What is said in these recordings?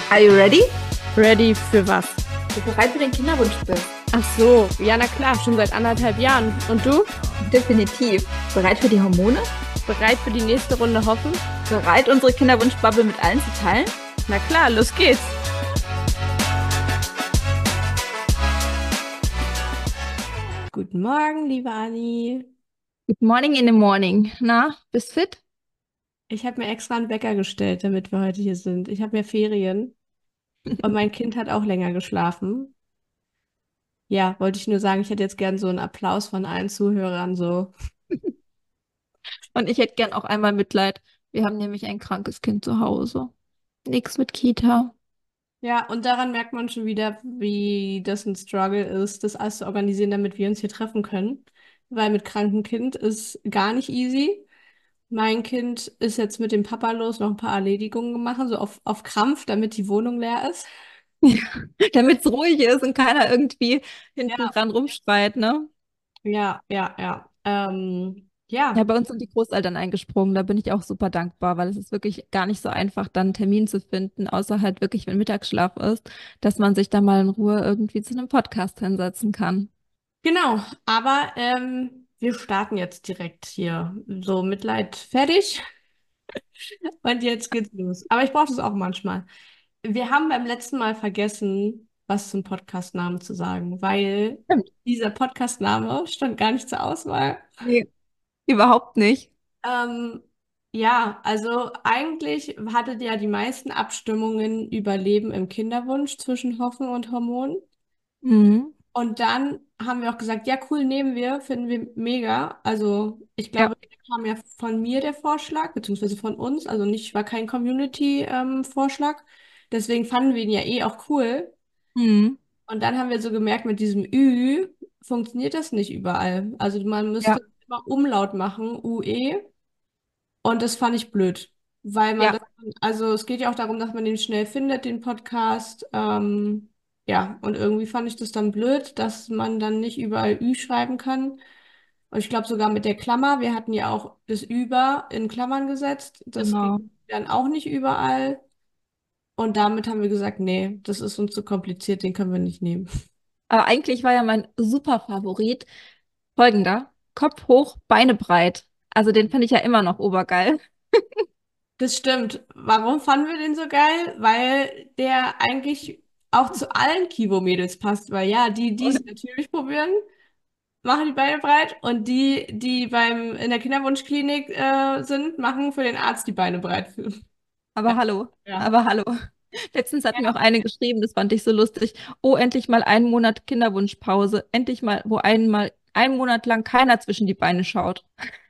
Are you ready? Ready für was? Bist du bereit für den Kinderwunsch bist? Ach so, ja, na klar, schon seit 1,5 Jahren. Und du? Definitiv. Bereit für die Hormone? Bereit für die nächste Runde hoffen? Bereit, unsere Kinderwunschbubble mit allen zu teilen? Na klar, los geht's. Guten Morgen, liebe Anni. Good morning in the morning. Na, bist fit? Ich habe mir extra einen Wecker gestellt, damit wir heute hier sind. Ich habe ja Ferien und mein Kind hat auch länger geschlafen. Ja, wollte ich nur sagen, ich hätte jetzt gern so einen Applaus von allen Zuhörern, so. Und ich hätte gern auch einmal Mitleid. Wir haben nämlich ein krankes Kind zu Hause. Nix mit Kita. Ja, und daran merkt man schon wieder, wie das ein Struggle ist, das alles zu organisieren, damit wir uns hier treffen können. Weil mit krankem Kind ist gar nicht easy. Mein Kind ist jetzt mit dem Papa los, noch ein paar Erledigungen gemacht, so auf Krampf, damit die Wohnung leer ist. Damit es ruhig ist und keiner irgendwie hinten Ja, dran rumschreit, ne? ja, ja, ja. Ja, Ja, bei uns sind die Großeltern eingesprungen. Da bin ich auch super dankbar, weil es ist wirklich gar nicht so einfach, dann einen Termin zu finden, außer halt wirklich, wenn Mittagsschlaf ist, dass man sich da mal in Ruhe irgendwie zu einem Podcast hinsetzen kann. genau. Aber wir starten jetzt direkt hier. So, Mitleid fertig. Und jetzt geht's los. Aber ich brauche das auch manchmal. Wir haben beim letzten Mal vergessen, was zum Podcastnamen zu sagen, weil Stimmt. dieser Podcastname stand gar nicht zur Auswahl. Nee, überhaupt nicht. Ähm, ja, also eigentlich hattet ihr ja die meisten Abstimmungen über Leben im Kinderwunsch zwischen Hoffen und Hormonen. Mhm. Und dann haben wir auch gesagt, ja, cool, nehmen wir, finden wir mega. Also ich Ja. glaube, der kam ja von mir der Vorschlag, beziehungsweise von uns, also nicht, war kein Community-Vorschlag. Deswegen fanden wir ihn ja eh auch cool. Mhm. Und dann haben wir so gemerkt, mit diesem Ü funktioniert das nicht überall. Also man Ja. müsste immer Umlaut machen, UE. Und das fand ich blöd, weil man Ja. das, also es geht ja auch darum, dass man den schnell findet, den Podcast. Ja, und irgendwie fand ich das dann blöd, dass man dann nicht überall Ü schreiben kann. Und ich glaube sogar mit der Klammer, wir hatten ja auch das Über in Klammern gesetzt. Das Genau. ging dann auch nicht überall. Und damit haben wir gesagt, nee, das ist uns zu kompliziert, den können wir nicht nehmen. Aber eigentlich war ja mein super Favorit folgender: Kopf hoch, Beine breit. Also den finde ich ja immer noch obergeil. Das stimmt. Warum fanden wir den so geil? Weil der eigentlich auch zu allen Kivo-Mädels passt. Weil ja, die es Und, natürlich probieren, machen die Beine breit. Und die in der Kinderwunschklinik sind, machen für den Arzt die Beine breit. aber hallo, Ja. aber hallo. Letztens hat mir auch eine geschrieben, das fand ich so lustig. Oh, endlich mal einen Monat Kinderwunschpause. Endlich mal, wo einmal einen Monat lang keiner zwischen die Beine schaut.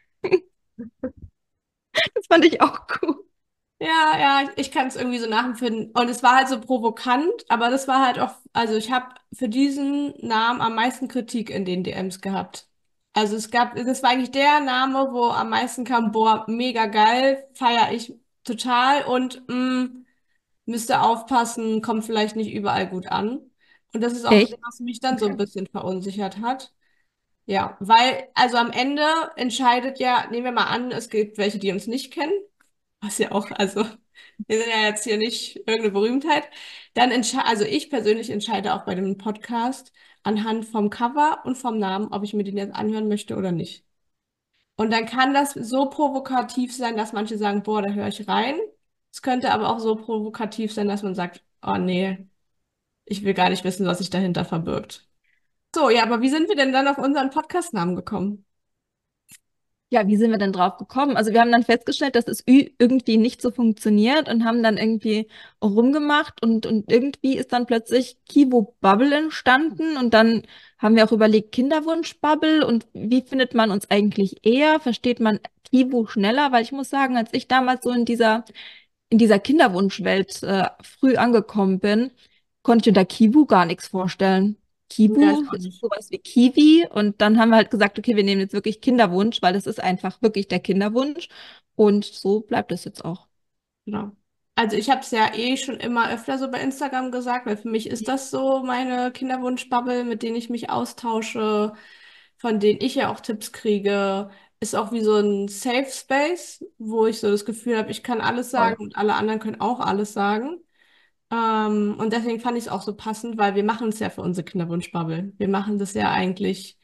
Das fand ich auch cool. Ja, ja, ich kann es irgendwie so nachempfinden. Und es war halt so provokant, aber das war halt auch, also ich habe für diesen Namen am meisten Kritik in den DMs gehabt. Also das war eigentlich der Name, wo am meisten kam, boah, mega geil, feiere ich total und müsste aufpassen, kommt vielleicht nicht überall gut an. Und das ist auch das, Echt? was mich dann so ein Okay. bisschen verunsichert hat. Ja, weil, also am Ende entscheidet ja, nehmen wir mal an, es gibt welche, die uns nicht kennen. Was ja auch, also wir sind ja jetzt hier nicht irgendeine Berühmtheit. Dann entscheide, also ich persönlich entscheide auch bei dem Podcast anhand vom Cover und vom Namen, ob ich mir den jetzt anhören möchte oder nicht. Und dann kann das so provokativ sein, dass manche sagen, boah, da höre ich rein. Es könnte aber auch so provokativ sein, dass man sagt, oh nee, ich will gar nicht wissen, was sich dahinter verbirgt. So, ja, aber wie sind wir denn dann auf unseren Podcastnamen gekommen? Ja, wie sind wir denn drauf gekommen? Also wir haben dann festgestellt, dass das Ü irgendwie nicht so funktioniert und haben dann irgendwie rumgemacht und irgendwie ist dann plötzlich Kivo Bubble entstanden und dann haben wir auch überlegt, Kinderwunsch Bubble und wie findet man uns eigentlich eher? Versteht man Kivo schneller? Weil ich muss sagen, als ich damals so in dieser Kinderwunschwelt früh angekommen bin, konnte ich unter Kivu gar nichts vorstellen. Ja, ich Kivu auch ist nicht. sowas wie Kiwi und dann haben wir halt gesagt, okay, wir nehmen jetzt wirklich Kinderwunsch, weil das ist einfach wirklich der Kinderwunsch und so bleibt es jetzt auch. Genau. Also ich habe es ja eh schon immer öfter so bei Instagram gesagt, weil für mich ist das so meine Kinderwunschbubble, mit denen ich mich austausche, von denen ich ja auch Tipps kriege. Ist auch wie so ein Safe Space, wo ich so das Gefühl habe, ich kann alles Voll. sagen und alle anderen können auch alles sagen. Und deswegen fand ich es auch so passend, weil wir machen es ja für unsere Kinderwunschbubble. Wir machen das ja eigentlich,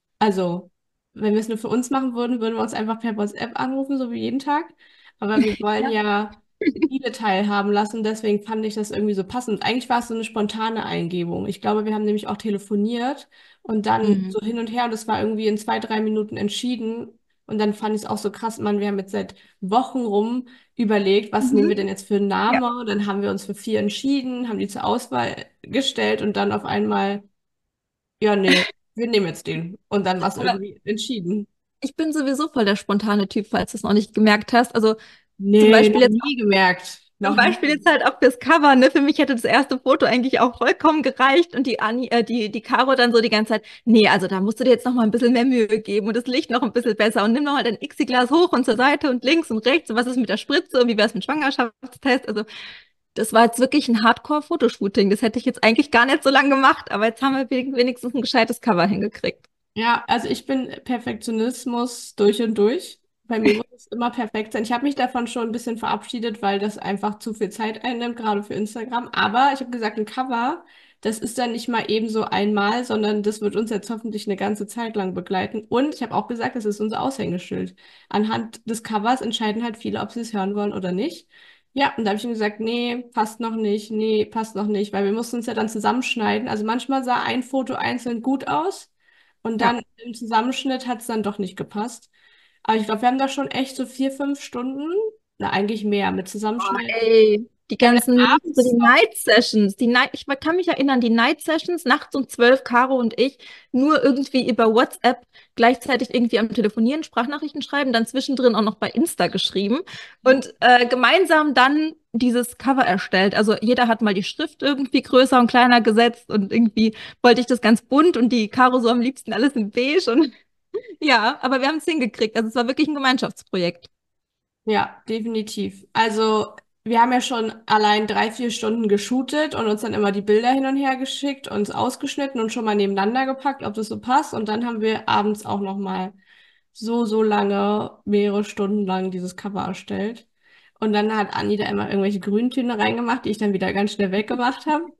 also wenn wir es nur für uns machen würden, würden wir uns einfach per WhatsApp anrufen, so wie jeden Tag. Aber wir wollen Ja. ja viele teilhaben lassen, deswegen fand ich das irgendwie so passend. Eigentlich war es so eine spontane Eingebung. Ich glaube, wir haben nämlich auch telefoniert und dann Mhm. so hin und her und es war irgendwie in 2, 3 Minuten entschieden. Und dann fand ich es auch so krass, Mann, wir haben jetzt seit Wochen rum überlegt, was nehmen wir Mhm. denn jetzt für einen Ja. Namen? Dann haben wir uns für 4 entschieden, haben die zur Auswahl gestellt und dann auf einmal, ja, nee, wir nehmen jetzt den. Und dann war es Aber irgendwie entschieden. ich bin sowieso voll der spontane Typ, falls du es noch nicht gemerkt hast. Also zum Nee, Beispiel noch jetzt nie gemerkt. Zum Noch Beispiel nie. jetzt halt auch fürs Cover, ne? Für mich hätte das erste Foto eigentlich auch vollkommen gereicht und die Caro dann so die ganze Zeit, nee, also da musst du dir jetzt noch mal ein bisschen mehr Mühe geben und das Licht noch ein bisschen besser und nimm noch mal deinIxi-Glas hoch und zur Seite und links und rechts und was ist mit der Spritze und wie wär's mit Schwangerschaftstest? Also das war jetzt wirklich ein Hardcore-Fotoshooting. Das hätte ich jetzt eigentlich gar nicht so lange gemacht, aber jetzt haben wir wenigstens ein gescheites Cover hingekriegt. Ja, also ich bin Perfektionismus durch und durch. Bei mir muss es immer perfekt sein. Ich habe mich davon schon ein bisschen verabschiedet, weil das einfach zu viel Zeit einnimmt, gerade für Instagram. Aber ich habe gesagt, ein Cover, das ist dann nicht mal eben so einmal, sondern das wird uns jetzt hoffentlich eine ganze Zeit lang begleiten. Und ich habe auch gesagt, das ist unser Aushängeschild. Anhand des Covers entscheiden halt viele, ob sie es hören wollen oder nicht. Ja, und da habe ich ihm gesagt, nee, passt noch nicht, nee, passt noch nicht, weil wir mussten uns ja dann zusammenschneiden. Also manchmal sah ein Foto einzeln gut aus. Und Ja. dann im Zusammenschnitt hat es dann doch nicht gepasst. Aber ich glaube, wir haben da schon echt so 4, 5 Stunden, na eigentlich mehr mit Oh, Zusammenschneiden. ey, die Wir haben ganzen dann Nachts, so abends die noch, Night Sessions, ich kann mich erinnern, die Night Sessions, nachts um 12, Caro und ich, nur irgendwie über WhatsApp gleichzeitig irgendwie am Telefonieren, Sprachnachrichten schreiben, dann zwischendrin auch noch bei Insta geschrieben ja, und gemeinsam dann dieses Cover erstellt. Also jeder hat mal die Schrift irgendwie größer und kleiner gesetzt und irgendwie wollte ich das ganz bunt und die Caro so am liebsten alles in beige und ja, aber wir haben es hingekriegt. Also es war wirklich ein Gemeinschaftsprojekt. ja, definitiv. Also wir haben ja schon allein 3, 4 Stunden geshootet und uns dann immer die Bilder hin und her geschickt, uns ausgeschnitten und schon mal nebeneinander gepackt, ob das so passt. Und dann haben wir abends auch noch mal so lange, mehrere Stunden lang dieses Cover erstellt. Und dann hat Anni da immer irgendwelche Grüntöne reingemacht, die ich dann wieder ganz schnell weggemacht habe.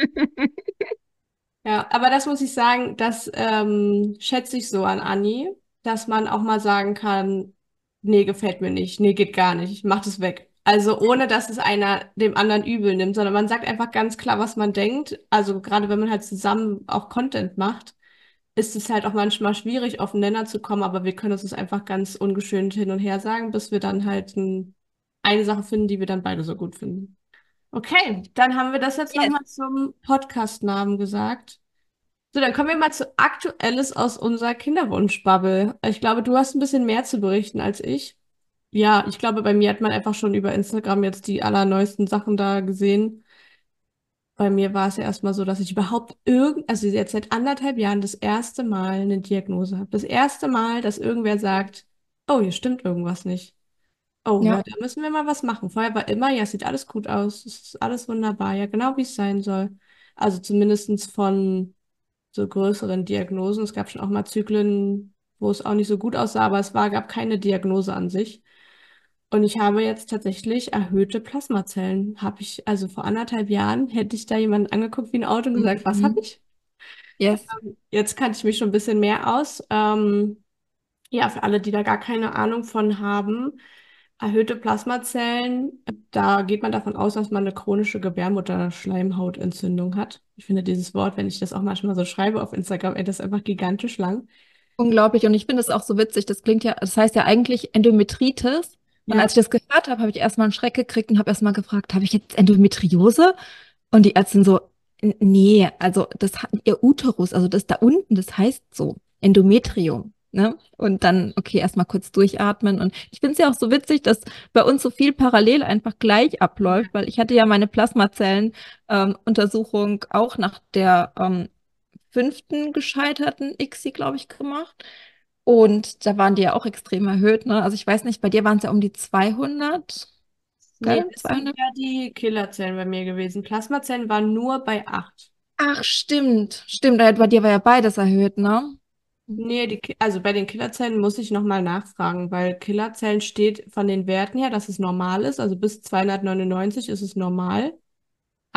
Ja, aber das muss ich sagen, das schätze ich so an Anni, dass man auch mal sagen kann, nee, gefällt mir nicht, nee, geht gar nicht, ich mach das weg. Also ohne, dass es einer dem anderen übel nimmt, sondern man sagt einfach ganz klar, was man denkt. Also gerade wenn man halt zusammen auch Content macht, ist es halt auch manchmal schwierig, auf den Nenner zu kommen, aber wir können uns das einfach ganz ungeschönt hin und her sagen, bis wir dann halt eine Sache finden, die wir dann beide so gut finden. Okay, dann haben wir das jetzt Yes. nochmal zum Podcast-Namen gesagt. So, dann kommen wir mal zu Aktuelles aus unserer Kinderwunschbubble. Ich glaube, du hast ein bisschen mehr zu berichten als ich. Ja, ich glaube, bei mir hat man einfach schon über Instagram jetzt die allerneuesten Sachen da gesehen. Bei mir war es ja erstmal so, dass ich überhaupt also jetzt seit 1,5 Jahren das erste Mal eine Diagnose habe. Das erste Mal, dass irgendwer sagt, oh, hier stimmt irgendwas nicht. Oh, Ja. ja, da müssen wir mal was machen. Vorher war immer, ja, es sieht alles gut aus, es ist alles wunderbar, ja, genau wie es sein soll. Also zumindestens von so größeren Diagnosen. Es gab schon auch mal Zyklen, wo es auch nicht so gut aussah, aber gab keine Diagnose an sich. Und ich habe jetzt tatsächlich erhöhte Plasmazellen. Habe ich, also vor 1,5 Jahren, hätte ich da jemanden angeguckt wie ein Auto und gesagt, was habe Mhm. ich? Yes. Jetzt kannte ich mich schon ein bisschen mehr aus. Ja, für alle, die da gar keine Ahnung von haben, erhöhte Plasmazellen, da geht man davon aus, dass man eine chronische Gebärmutterschleimhautentzündung hat. Ich finde dieses Wort, wenn ich das auch manchmal so schreibe auf Instagram, ey, das ist einfach gigantisch lang. Unglaublich. Und ich finde es auch so witzig. Das klingt ja, das heißt ja eigentlich Endometritis. Und Ja, als ich das gehört habe, habe ich erstmal einen Schreck gekriegt und habe erstmal gefragt, habe ich jetzt Endometriose? Und die Ärztin so, Nee, also das hat ihr Uterus, also das da unten, das heißt so, Endometrium. Ne? Und dann, okay, erstmal kurz durchatmen. Und ich finde es ja auch so witzig, dass bei uns so viel parallel einfach gleich abläuft, weil ich hatte ja meine Plasmazellen-Untersuchung auch nach der fünften gescheiterten ICSI, glaube ich, gemacht. Und da waren die ja auch extrem erhöht, ne? Also ich weiß nicht, bei dir waren es ja um die 200, nee, gell? das sind 200? ja die Killerzellen bei mir gewesen. Plasmazellen waren nur bei 8. Ach, stimmt. Stimmt, bei dir war ja beides erhöht, ne? Nee, also bei den Killerzellen muss ich nochmal nachfragen, weil Killerzellen steht von den Werten her, dass es normal ist. Also bis 299 ist es normal.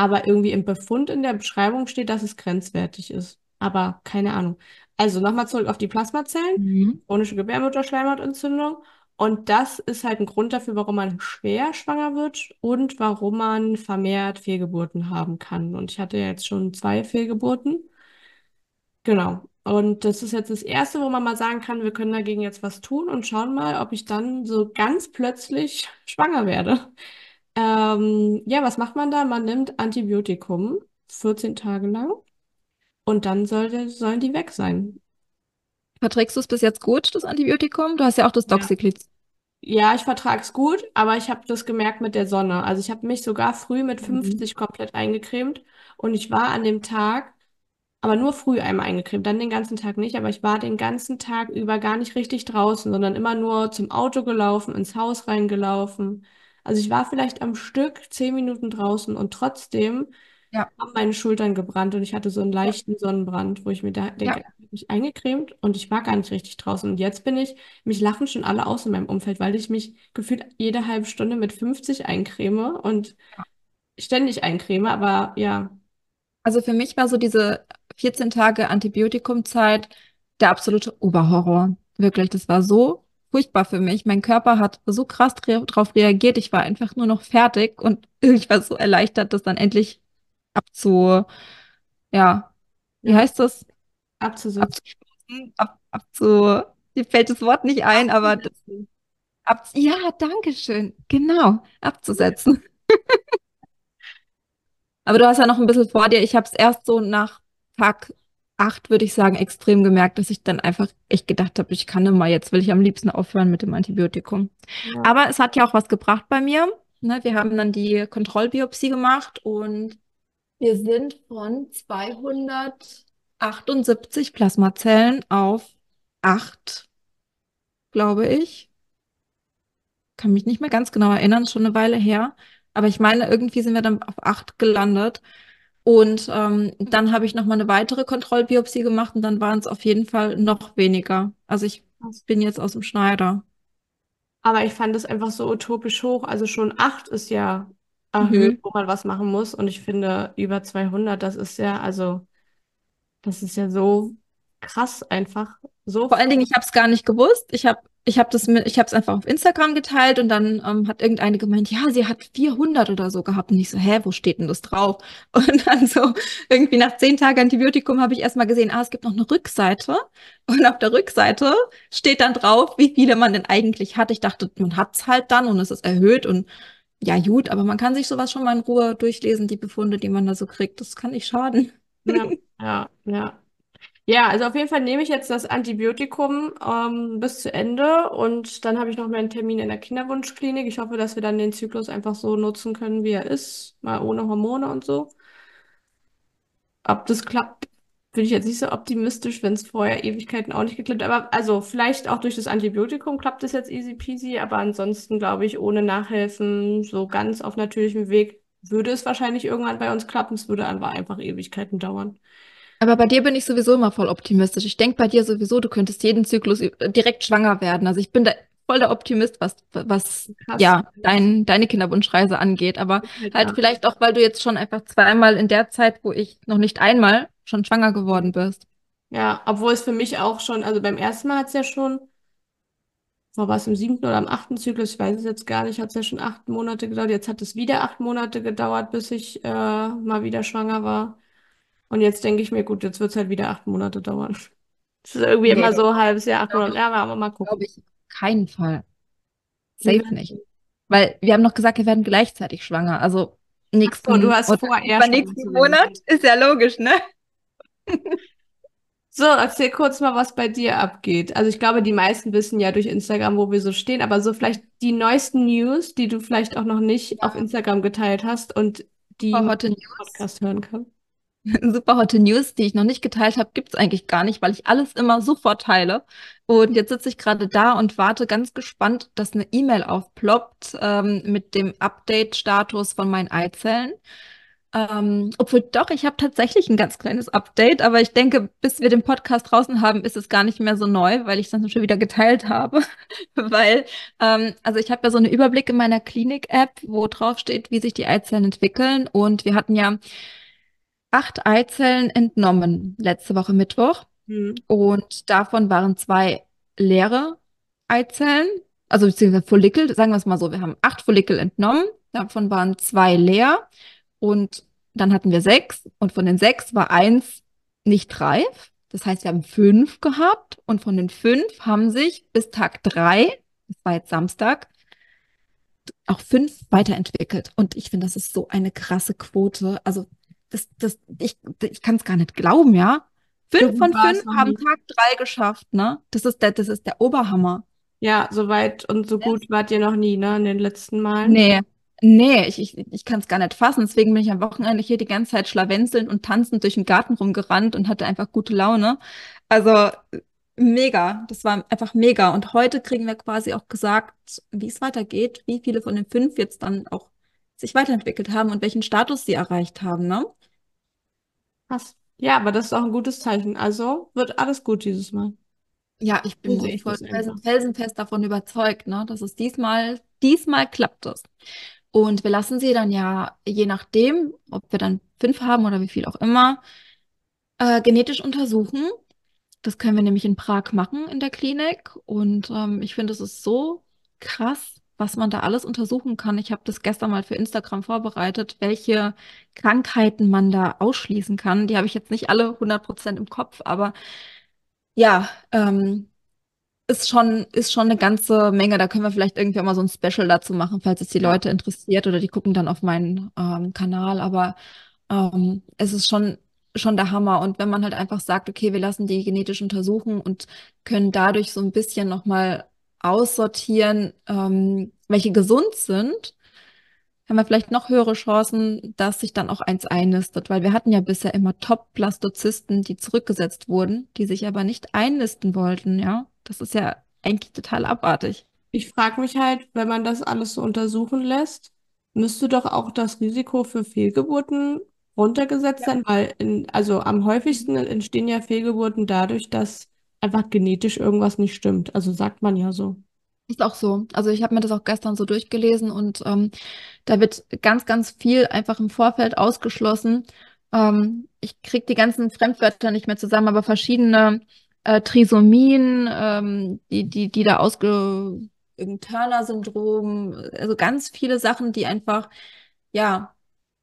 aber irgendwie im Befund in der Beschreibung steht, dass es grenzwertig ist. Aber keine Ahnung. Also nochmal zurück auf die Plasmazellen, Mhm. chronische Gebärmutterschleimhautentzündung. Und das ist halt ein Grund dafür, warum man schwer schwanger wird und warum man vermehrt Fehlgeburten haben kann. Und ich hatte ja jetzt schon 2 Fehlgeburten. Genau. Und das ist jetzt das Erste, wo man mal sagen kann, wir können dagegen jetzt was tun und schauen mal, ob ich dann so ganz plötzlich schwanger werde. Ja, was macht man da? Man nimmt Antibiotikum 14 Tage lang und dann sollen die weg sein. Verträgst du es bis jetzt gut, das Antibiotikum? Du hast ja auch das Ja. Doxycycline. Ja, ich vertrage es gut, aber ich habe das gemerkt mit der Sonne. Also ich habe mich sogar früh mit Mhm. 50 komplett eingecremt und ich war an dem Tag, aber nur früh einmal eingecremt, dann den ganzen Tag nicht, aber ich war den ganzen Tag über gar nicht richtig draußen, sondern immer nur zum Auto gelaufen, ins Haus reingelaufen. Also ich war vielleicht am Stück 10 Minuten draußen und trotzdem Ja, haben meine Schultern gebrannt und ich hatte so einen ja, leichten Sonnenbrand, wo ich mir da ja. denke, ich habe mich eingecremt und ich war gar nicht richtig draußen. Und jetzt mich lachen schon alle aus in meinem Umfeld, weil ich mich gefühlt jede halbe Stunde mit 50 eincreme und ständig eincreme, aber ja, Also für mich war so diese 14 Tage Antibiotikumzeit der absolute Oberhorror. Wirklich, das war so furchtbar für mich. Mein Körper hat so krass darauf reagiert. Ich war einfach nur noch fertig und ich war so erleichtert, das dann endlich abzu, ja, wie ja, heißt das? abzusitzen. Abzustoßen, mir fällt das Wort nicht ein, aber das, Abzusitzen. ja, danke schön. Genau, abzusetzen. Aber du hast ja noch ein bisschen vor dir. Ich habe es erst so nach Tag 8, würde ich sagen, extrem gemerkt, dass ich dann einfach echt gedacht habe, ich kann immer, jetzt will ich am liebsten aufhören mit dem Antibiotikum. Ja, Aber es hat ja auch was gebracht bei mir. Ne, wir haben dann die Kontrollbiopsie gemacht und wir sind von 278 Plasmazellen auf 8, glaube ich. Kann mich nicht mehr ganz genau erinnern, ist schon eine Weile her. Aber ich meine, irgendwie sind wir dann auf 8 gelandet. Und dann habe ich noch mal eine weitere Kontrollbiopsie gemacht und dann waren es auf jeden Fall noch weniger. Also ich krass. bin jetzt aus dem Schneider. Aber ich fand es einfach so utopisch hoch. Also schon 8 ist ja erhöht, Mhm. wo man was machen muss. Und ich finde, über 200, das ist ja so krass einfach. So Vor allen früh. Dingen, ich habe es gar nicht gewusst. Ich habe es einfach auf Instagram geteilt und dann hat irgendeine gemeint, ja, sie hat 400 oder so gehabt. Und ich so, hä, wo steht denn das drauf? Und dann so irgendwie nach 10 Tagen Antibiotikum habe ich erst mal gesehen, es gibt noch eine Rückseite. Und auf der Rückseite steht dann drauf, wie viele man denn eigentlich hat. Ich dachte, man hat es halt dann und es ist erhöht und ja, gut, aber man kann sich sowas schon mal in Ruhe durchlesen, die Befunde, die man da so kriegt. Das kann nicht schaden. Ja, ja, ja. Ja, also auf jeden Fall nehme ich jetzt das Antibiotikum bis zu Ende und dann habe ich noch meinen Termin in der Kinderwunschklinik. Ich hoffe, dass wir dann den Zyklus einfach so nutzen können, wie er ist, mal ohne Hormone und so. Ob das klappt, bin ich jetzt nicht so optimistisch, wenn es vorher Ewigkeiten auch nicht geklappt hat. Aber also vielleicht auch durch das Antibiotikum klappt es jetzt easy peasy, aber ansonsten glaube ich, ohne Nachhelfen, so ganz auf natürlichem Weg, würde es wahrscheinlich irgendwann bei uns klappen. Es würde aber einfach Ewigkeiten dauern. Aber bei dir bin ich sowieso immer voll optimistisch. Ich denke bei dir sowieso, du könntest jeden Zyklus direkt schwanger werden. Also ich bin da voll der Optimist, was Krass. ja, deine Kinderwunschreise angeht. Aber Halt, halt ja. vielleicht auch, weil du jetzt schon einfach zweimal in der Zeit, wo ich noch nicht einmal schon schwanger geworden bist. Ja, obwohl es für mich auch schon, also beim ersten Mal hat es ja schon, war es im 7. oder am 8. Zyklus, ich weiß es jetzt gar nicht, hat es ja schon 8 Monate gedauert. Jetzt hat es wieder 8 Monate gedauert, bis ich mal wieder schwanger war. Und jetzt denke ich mir, gut, jetzt wird es halt wieder 8 Monate dauern. Es ist irgendwie immer Nee, so ein halbes Jahr, 8 Monate. glaube Ja, aber mal gucken. ich, auf keinen Fall. Wir Safe werden nicht. sehen. Weil wir haben noch gesagt, wir werden gleichzeitig schwanger. Also Ach so, du nächsten hast oder vor, eher schwanger übernächsten zu werden. Monat. Ist ja logisch, ne? So, erzähl kurz mal, was bei dir abgeht. Also ich glaube, die meisten wissen ja durch Instagram, wo wir so stehen, aber so vielleicht die neuesten News, die du vielleicht auch noch nicht auf Instagram geteilt hast und die Super man hotte im News. Podcast hören kann. Super hotte News, die ich noch nicht geteilt habe, gibt es eigentlich gar nicht, weil ich alles immer sofort teile. Und jetzt sitze ich gerade da und warte ganz gespannt, dass eine E-Mail aufploppt mit dem Update-Status von meinen Eizellen. Obwohl doch, ich habe tatsächlich ein ganz kleines Update, aber ich denke, bis wir den Podcast draußen haben, ist es gar nicht mehr so neu, weil ich es dann schon wieder geteilt habe. Weil, also ich habe ja so einen Überblick in meiner Klinik-App, wo drauf steht, wie sich die Eizellen entwickeln. Und wir hatten ja 8 Eizellen entnommen letzte Woche Mittwoch. Hm. Und davon waren 2 leere Eizellen, also beziehungsweise Follikel, sagen wir es mal so, wir haben 8 Follikel entnommen, davon waren 2 leer und dann hatten wir 6 und von den 6 war eins nicht reif. Das heißt, wir haben 5 gehabt und von den 5 haben sich bis Tag 3, das war jetzt Samstag, auch 5 weiterentwickelt. Und ich finde, das ist so eine krasse Quote. Also ich kann es gar nicht glauben, ja. So Fünf gut von war fünf es noch haben nie. Tag 3 geschafft, ne? Das ist der Oberhammer. Ja, so weit und so gut wart ihr noch nie, ne, in den letzten Malen. Nee, nee, ich kann es gar nicht fassen. Deswegen bin ich am Wochenende hier die ganze Zeit schlawenzelnd und tanzend durch den Garten rumgerannt und hatte einfach gute Laune. Also mega, das war einfach mega. Und heute kriegen wir quasi auch gesagt, wie es weitergeht, wie viele von den 5 jetzt dann auch sich weiterentwickelt haben und welchen Status sie erreicht haben, ne? Krass. Ja, aber das ist auch ein gutes Zeichen. Also wird alles gut dieses Mal. Ja, ich So bin sehe auch ich voll das einfach. felsenfest davon überzeugt, ne, dass es diesmal klappt es. Und wir lassen sie dann ja, je nachdem, ob wir dann 5 haben oder wie viel auch immer, genetisch untersuchen. Das können wir nämlich in Prag machen in der Klinik. Und ich finde, es ist so krass, was man da alles untersuchen kann. Ich habe das gestern mal für Instagram vorbereitet, welche Krankheiten man da ausschließen kann. Die habe ich jetzt nicht alle 100% im Kopf, aber ja, ist schon eine ganze Menge. Da können wir vielleicht irgendwie auch mal so ein Special dazu machen, falls es die Ja. Leute interessiert oder die gucken dann auf meinen Kanal. Aber es ist schon der Hammer. Und wenn man halt einfach sagt, okay, wir lassen die genetisch untersuchen und können dadurch so ein bisschen nochmal aussortieren, welche gesund sind, haben wir vielleicht noch höhere Chancen, dass sich dann auch eins einnistet. Weil wir hatten ja bisher immer Top-Blastozysten, die zurückgesetzt wurden, die sich aber nicht einnisten wollten, ja. Das ist ja eigentlich total abartig. Ich frage mich halt, wenn man das alles so untersuchen lässt, müsste doch auch das Risiko für Fehlgeburten runtergesetzt Ja. sein, weil also am häufigsten entstehen ja Fehlgeburten dadurch, dass einfach genetisch irgendwas nicht stimmt. Also sagt man ja so. Ist auch so. Also ich habe mir das auch gestern so durchgelesen und da wird ganz, ganz viel einfach im Vorfeld ausgeschlossen. Ich kriege die ganzen Fremdwörter nicht mehr zusammen, aber verschiedene Trisomien, die da irgendein Turner-Syndrom, also ganz viele Sachen, die einfach, ja,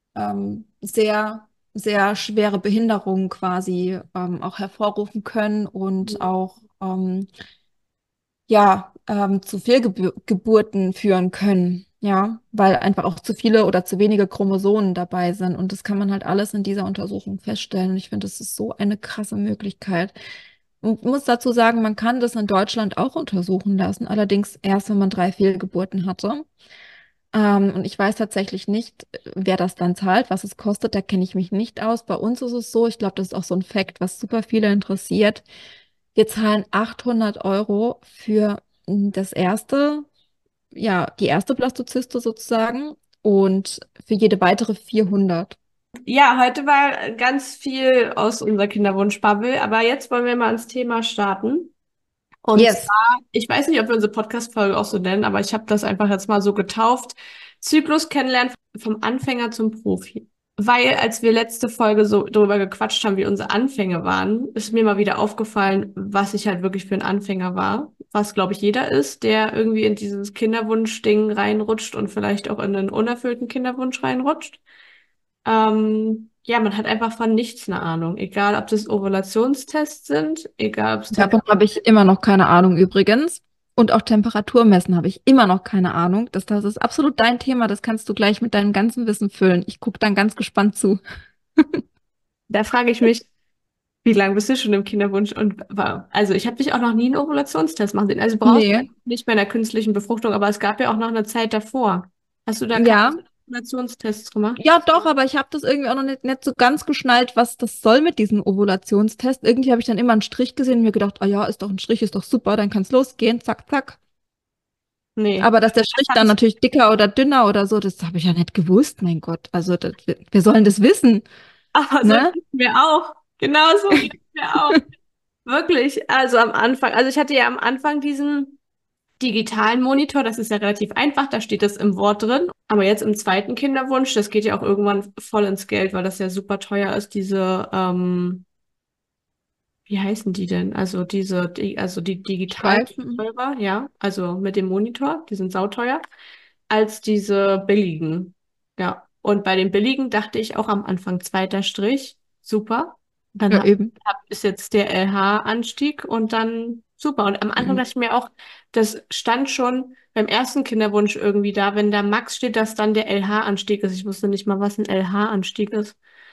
sehr, sehr schwere Behinderungen quasi auch hervorrufen können und Mhm. auch ja, zu Fehlgeburten führen können. Ja, weil einfach auch zu viele oder zu wenige Chromosomen dabei sind. Und das kann man halt alles in dieser Untersuchung feststellen. Und ich finde, das ist so eine krasse Möglichkeit. Und muss dazu sagen, man kann das in Deutschland auch untersuchen lassen, allerdings erst, wenn man 3 Fehlgeburten hatte. Und ich weiß tatsächlich nicht, wer das dann zahlt, was es kostet. Da kenne ich mich nicht aus. Bei uns ist es so, ich glaube, das ist auch so ein Fakt, was super viele interessiert. Wir zahlen 800 € für das erste, ja, die erste Blastozyste sozusagen und für jede weitere 400. Ja, heute war ganz viel aus unserer Kinderwunschbubble, aber jetzt wollen wir mal ins Thema starten. Und Yes. zwar, ich weiß nicht, ob wir unsere Podcast-Folge auch so nennen, aber ich habe das einfach jetzt mal so getauft. Zyklus kennenlernen vom Anfänger zum Profi. Weil, als wir letzte Folge so darüber gequatscht haben, wie unsere Anfänge waren, ist mir mal wieder aufgefallen, was ich halt wirklich für ein Anfänger war. Was, glaube ich, jeder ist, der irgendwie in dieses Kinderwunsch-Ding reinrutscht und vielleicht auch in einen unerfüllten Kinderwunsch reinrutscht. Ja, man hat einfach von nichts eine Ahnung. Egal, ob das Ovulationstests sind, egal, ob es Davon habe ich immer noch keine Ahnung übrigens. Und auch Temperaturmessen habe ich immer noch keine Ahnung. Das ist absolut dein Thema. Das kannst du gleich mit deinem ganzen Wissen füllen. Ich gucke dann ganz gespannt zu. Da frage ich mich, wie lange bist du schon im Kinderwunsch? Und wow, also ich habe dich auch noch nie einen Ovulationstest machen sehen. Also brauchst du Nee. nicht bei einer künstlichen Befruchtung, aber es gab ja auch noch eine Zeit davor. Hast du da keine Ja, Ovulationstests gemacht? ja, doch, aber ich habe das irgendwie auch noch nicht so ganz geschnallt, was das soll mit diesem Ovulationstest. Irgendwie habe ich dann immer einen Strich gesehen und mir gedacht, ah ja, ist doch ein Strich, ist doch super, dann kann es losgehen, zack, zack. Nee. Aber dass der Das Strich hatte dann ich. natürlich dicker oder dünner oder so, das habe ich ja nicht gewusst, mein Gott. Also, wir sollen das wissen, Aber so ne? geht's mir auch. Genau so geht's mir auch. Wirklich. Also am Anfang, also ich hatte ja am Anfang diesen digitalen Monitor, das ist ja relativ einfach, da steht das im Wort drin. Aber jetzt im zweiten Kinderwunsch, das geht ja auch irgendwann voll ins Geld, weil das ja super teuer ist, diese, wie heißen die denn? Also also die digitalen Streifen. teurer, ja, also mit dem Monitor, die sind sauteuer, als diese billigen. Ja. Und bei den billigen dachte ich auch am Anfang zweiter Strich, super. Dann Ja, eben. ist jetzt der LH-Anstieg und dann super. Und am Anfang Mhm. dachte ich mir auch, das stand schon beim ersten Kinderwunsch irgendwie da, wenn da Max steht, dass dann der LH-Anstieg ist. Ich wusste nicht mal, was ein LH-Anstieg ist.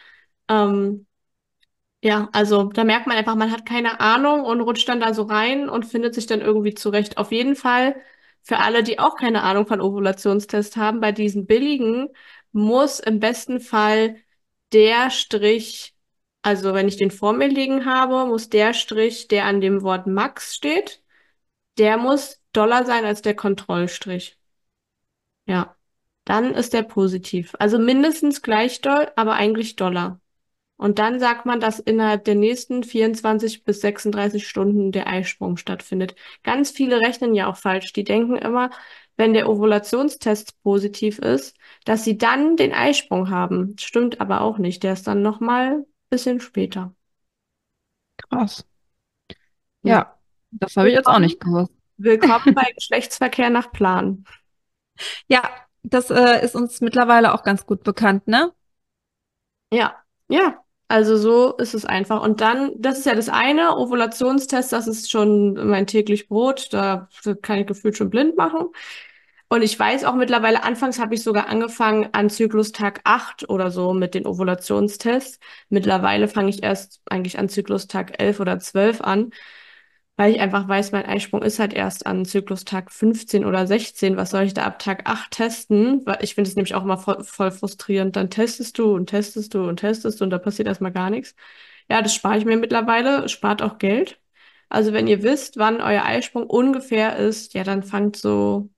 Ähm, ja, also da merkt man einfach, man hat keine Ahnung und rutscht dann da so rein und findet sich dann irgendwie zurecht. Auf jeden Fall für alle, die auch keine Ahnung von Ovulationstest haben, bei diesen billigen muss im besten Fall der Strich, also wenn ich den vor mir liegen habe, muss der Strich, der an dem Wort Max steht, der muss doller sein als der Kontrollstrich. Ja, dann ist der positiv. Also mindestens gleich doll, aber eigentlich doller. Und dann sagt man, dass innerhalb der nächsten 24 bis 36 Stunden der Eisprung stattfindet. Ganz viele rechnen ja auch falsch. Die denken immer, wenn der Ovulationstest positiv ist, dass sie dann den Eisprung haben. Stimmt aber auch nicht. Der ist dann nochmal ein bisschen später. Krass. Ja. Ja, das habe ich jetzt auch Willkommen, nicht gewusst. willkommen bei Geschlechtsverkehr nach Plan. Ja, das ist uns mittlerweile auch ganz gut bekannt, ne? Ja, ja. Also so ist es einfach. Und dann, das ist ja das eine, Ovulationstest, das ist schon mein täglich Brot. Da kann ich gefühlt schon blind machen. Und ich weiß auch mittlerweile, anfangs habe ich sogar angefangen an Zyklustag 8 oder so mit den Ovulationstests. Mittlerweile fange ich erst eigentlich an Zyklustag 11 oder 12 an, weil ich einfach weiß, mein Eisprung ist halt erst an Zyklustag 15 oder 16. Was soll ich da ab Tag 8 testen? Weil ich finde es nämlich auch immer voll frustrierend. Dann testest du und testest du und testest und da passiert erstmal gar nichts. Ja, das spare ich mir mittlerweile, spart auch Geld. Also wenn ihr wisst, wann euer Eisprung ungefähr ist, ja, dann fangt so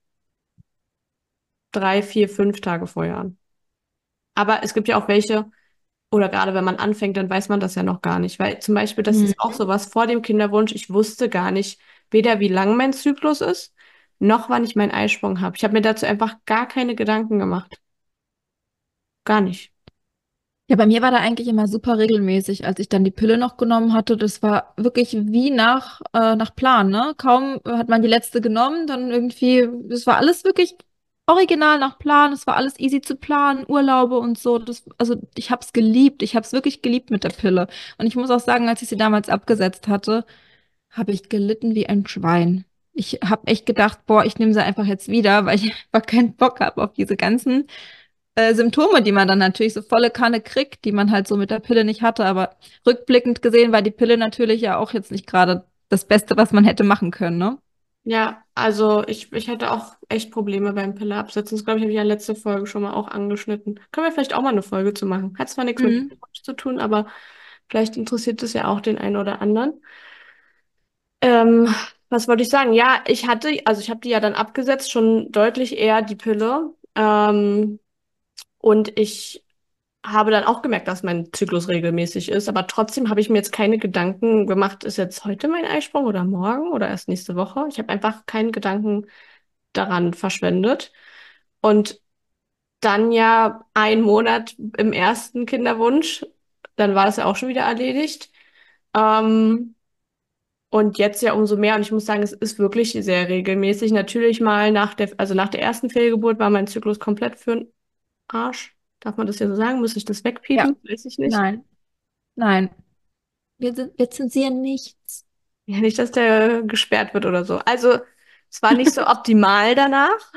3, 4, 5 Tage vorher an. Aber es gibt ja auch welche, oder gerade wenn man anfängt, dann weiß man das ja noch gar nicht. Weil zum Beispiel, das ist auch Mhm. sowas vor dem Kinderwunsch. Ich wusste gar nicht, weder wie lang mein Zyklus ist, noch wann ich meinen Eisprung habe. Ich habe mir dazu einfach gar keine Gedanken gemacht. Gar nicht. Ja, bei mir war da eigentlich immer super regelmäßig, als ich dann die Pille noch genommen hatte. Das war wirklich wie nach Plan, ne? Kaum hat man die letzte genommen, dann irgendwie, das war alles wirklich original nach Plan. Es war alles easy zu planen, Urlaube und so. Also ich habe es geliebt. Ich habe es wirklich geliebt mit der Pille. Und ich muss auch sagen, als ich sie damals abgesetzt hatte, habe ich gelitten wie ein Schwein. Ich habe echt gedacht, boah, ich nehme sie einfach jetzt wieder, weil ich einfach keinen Bock habe auf diese ganzen Symptome, die man dann natürlich so volle Kanne kriegt, die man halt so mit der Pille nicht hatte. Aber rückblickend gesehen war die Pille natürlich ja auch jetzt nicht gerade das Beste, was man hätte machen können, ne? Ja, also ich hatte auch echt Probleme beim Pille absetzen. Das glaube ich, habe ich ja letzte Folge schon mal auch angeschnitten. Können wir vielleicht auch mal eine Folge zu machen. Hat zwar nichts mit Mhm. Kinderwunsch zu tun, aber vielleicht interessiert es ja auch den einen oder anderen. Was wollte ich sagen? Ja, also ich habe die ja dann abgesetzt, schon deutlich eher die Pille. Und ich habe dann auch gemerkt, dass mein Zyklus regelmäßig ist, aber trotzdem habe ich mir jetzt keine Gedanken gemacht, ist jetzt heute mein Eisprung oder morgen oder erst nächste Woche. Ich habe einfach keinen Gedanken daran verschwendet. Und dann ja ein Monat im ersten Kinderwunsch, dann war das ja auch schon wieder erledigt. Ähm, Und jetzt ja umso mehr. Und ich muss sagen, es ist wirklich sehr regelmäßig. Natürlich mal also nach der ersten Fehlgeburt war mein Zyklus komplett für den Arsch. Darf man das ja so sagen? Muss ich das Ja, wegpiepen? Weiß ich nicht. nein, nein. Wir zensieren nichts. Ja, nicht, dass der gesperrt wird oder so. Also, es war nicht so optimal danach.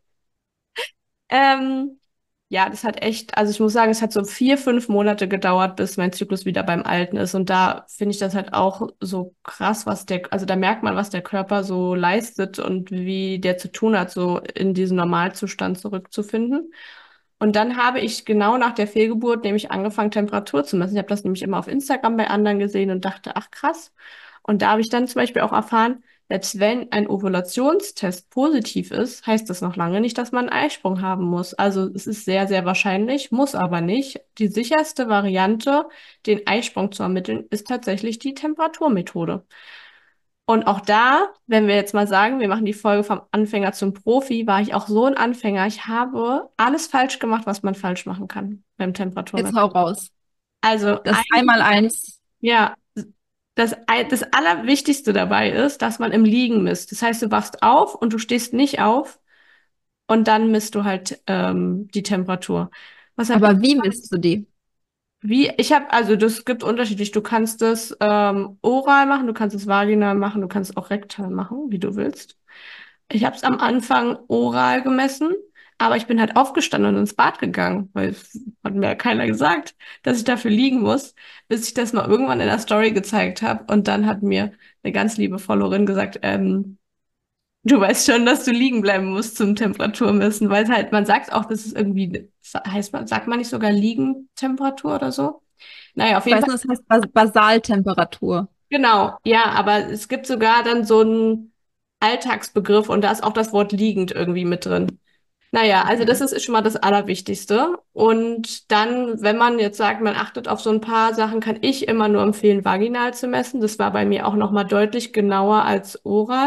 Ähm, ja, das hat echt, also ich muss sagen, es hat so 4, 5 Monate gedauert, bis mein Zyklus wieder beim Alten ist. Und da finde ich das halt auch so krass, also da merkt man, was der Körper so leistet und wie der zu tun hat, so in diesen Normalzustand zurückzufinden. Und dann habe ich genau nach der Fehlgeburt nämlich angefangen, Temperatur zu messen. Ich habe das nämlich immer auf Instagram bei anderen gesehen und dachte, ach krass. Und da habe ich dann zum Beispiel auch erfahren, Selbst wenn ein Ovulationstest positiv ist, heißt das noch lange nicht, dass man einen Eisprung haben muss. Also es ist sehr, sehr wahrscheinlich, muss aber nicht. Die sicherste Variante, den Eisprung zu ermitteln, ist tatsächlich die Temperaturmethode. Und auch da, wenn wir jetzt mal sagen, wir machen die Folge vom Anfänger zum Profi, war ich auch so ein Anfänger. Ich habe alles falsch gemacht, was man falsch machen kann beim Jetzt Temperaturmessen. hau raus. Also Das Einmaleins. ja, das Allerwichtigste dabei ist, dass man im Liegen misst. Das heißt, du wachst auf und du stehst nicht auf und dann misst du halt die Temperatur. Was habe ich? Aber wie misst du die? Ich habe, also das gibt unterschiedlich. Du kannst das oral machen, du kannst es vaginal machen, du kannst es auch rektal machen, wie du willst. Ich habe es am Anfang oral gemessen, aber ich bin halt aufgestanden und ins Bad gegangen, weil es hat mir ja keiner gesagt, dass ich dafür liegen muss, bis ich das mal irgendwann in der Story gezeigt habe. Und dann hat mir eine ganz liebe Followerin gesagt, du weißt schon, dass du liegen bleiben musst zum Temperaturmessen, weil es halt, man sagt auch, das ist irgendwie, heißt man, sagt man nicht sogar Liegentemperatur oder so? Naja, auf Ich jeden weiß Fall, nur, es heißt Basaltemperatur. genau, ja, aber es gibt sogar dann so einen Alltagsbegriff und da ist auch das Wort liegend irgendwie mit drin. Naja, also das Okay. ist schon mal das Allerwichtigste. Und dann, wenn man jetzt sagt, man achtet auf so ein paar Sachen, kann ich immer nur empfehlen, vaginal zu messen. Das war bei mir auch noch mal deutlich genauer als oral.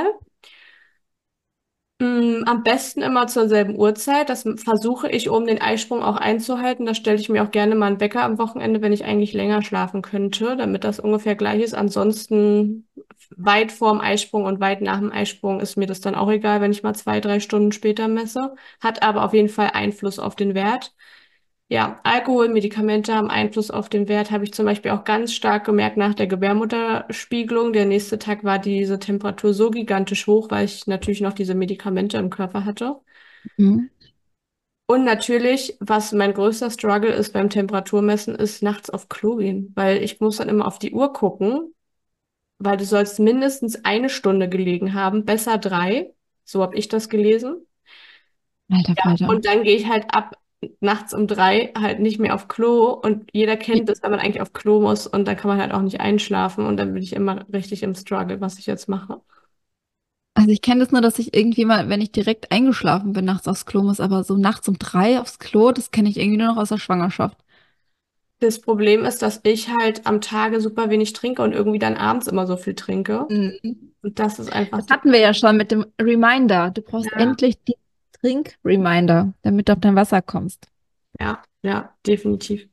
Am besten immer zur selben Uhrzeit. Das versuche ich, um den Eisprung auch einzuhalten. Da stelle ich mir auch gerne mal einen Wecker am Wochenende, wenn ich eigentlich länger schlafen könnte, damit das ungefähr gleich ist. Ansonsten weit vorm Eisprung und weit nach dem Eisprung ist mir das dann auch egal, wenn ich mal 2, 3 Stunden später messe. Hat aber auf jeden Fall Einfluss auf den Wert. Ja, Alkohol, Medikamente haben Einfluss auf den Wert, habe ich zum Beispiel auch ganz stark gemerkt nach der Gebärmutterspiegelung. Der nächste Tag war diese Temperatur so gigantisch hoch, weil ich natürlich noch diese Medikamente im Körper hatte. Mhm. Und natürlich, was mein größter Struggle ist beim Temperaturmessen, ist nachts auf Klo gehen, weil ich muss dann immer auf die Uhr gucken, weil du sollst mindestens eine Stunde gelegen haben, besser 3. So habe ich das gelesen. Alter Falter. Und dann gehe ich halt ab nachts um 3 halt nicht mehr auf Klo und jeder kennt das, wenn man eigentlich auf Klo muss und dann kann man halt auch nicht einschlafen und dann bin ich immer richtig im Struggle, was ich jetzt mache. Also ich kenne das nur, dass ich irgendwie mal, wenn ich direkt eingeschlafen bin, nachts aufs Klo muss, aber so nachts um 3 aufs Klo, das kenne ich irgendwie nur noch aus der Schwangerschaft. Das Problem ist, dass ich halt am Tage super wenig trinke und irgendwie dann abends immer so viel trinke. Mhm. Und das ist einfach Das die. hatten wir ja schon mit dem Reminder. Du brauchst Ja, endlich die Trink-Reminder, damit du auf dein Wasser kommst. ja, ja, definitiv.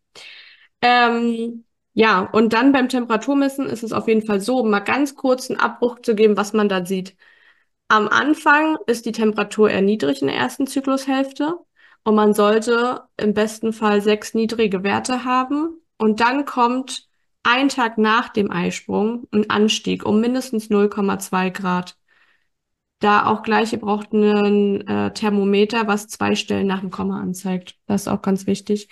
Ja, und dann beim Temperaturmessen ist es auf jeden Fall so, um mal ganz kurz einen Abbruch zu geben, was man da sieht. Am Anfang ist die Temperatur eher niedrig in der ersten Zyklushälfte und man sollte im besten Fall 6 niedrige Werte haben. Und dann kommt ein Tag nach dem Eisprung ein Anstieg um mindestens 0,2 Grad. Da auch gleich, ihr braucht ein Thermometer, was 2 Stellen nach dem Komma anzeigt. Das ist auch ganz wichtig.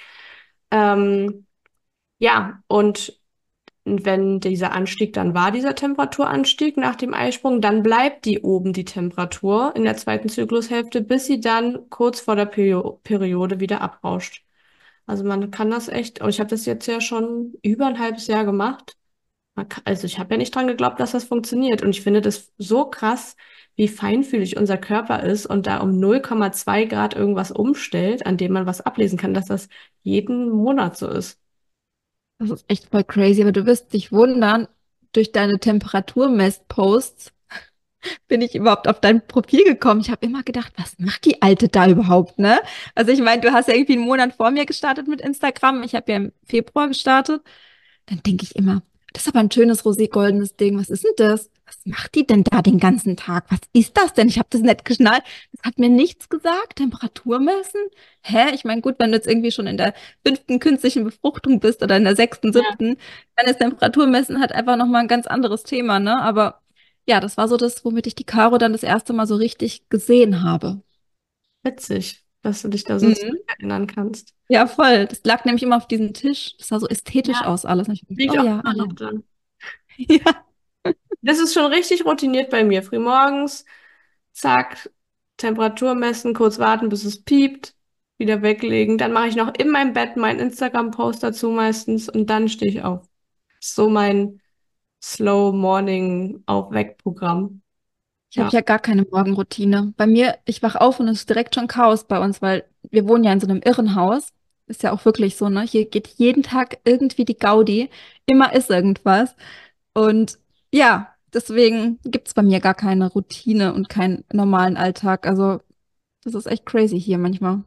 Ähm, ja, und wenn dieser Anstieg dann war, dieser Temperaturanstieg nach dem Eisprung, dann bleibt die oben, die Temperatur, in der zweiten Zyklushälfte, bis sie dann kurz vor der Periode wieder abrauscht. Also man kann das echt, und ich habe das jetzt ja schon über ein halbes Jahr gemacht. Also ich habe ja nicht dran geglaubt, dass das funktioniert. Und ich finde das so krass, wie feinfühlig unser Körper ist und da um 0,2 Grad irgendwas umstellt, an dem man was ablesen kann, dass das jeden Monat so ist. Das ist echt voll crazy, aber du wirst dich wundern, durch deine Temperaturmess-Posts bin ich überhaupt auf dein Profil gekommen. Ich habe immer gedacht, was macht die Alte da überhaupt, ne? Also ich meine, du hast ja irgendwie einen Monat vor mir gestartet mit Instagram. Ich habe ja im Februar gestartet. Dann denke ich immer, das ist aber ein schönes rosé-goldenes Ding. Was ist denn das? Was macht die denn da den ganzen Tag? Was ist das denn? Ich habe das nicht geschnallt. Das hat mir nichts gesagt. Temperatur messen? Hä? Ich meine, gut, wenn du jetzt irgendwie schon in der 5. künstlichen Befruchtung bist oder in der 6., Ja. 7., dann ist Temperaturmessen halt einfach nochmal ein ganz anderes Thema, ne? Aber ja, das war so das, womit ich die Caro dann das erste Mal so richtig gesehen habe. Witzig, dass du dich da so Mhm. zurückerinnern kannst. Ja, voll. Das lag nämlich immer auf diesem Tisch. Das sah so ästhetisch Ja, aus alles. Und ich dachte, liegt oh auch ja, ah immer ja. noch dran. Ja. Das ist schon richtig routiniert bei mir. Frühmorgens, zack, Temperatur messen, kurz warten, bis es piept, wieder weglegen. Dann mache ich noch in meinem Bett meinen Instagram-Post dazu meistens und dann stehe ich auf. So mein Slow Morning Aufweckprogramm. Ich habe Ja. ja gar keine Morgenroutine. Bei mir, ich wach auf und es ist direkt schon Chaos bei uns, weil wir wohnen ja in so einem Irrenhaus. Ist ja auch wirklich so, ne? Hier geht jeden Tag irgendwie die Gaudi. Immer ist irgendwas. Und ja, deswegen gibt es bei mir gar keine Routine und keinen normalen Alltag. Also, das ist echt crazy hier manchmal.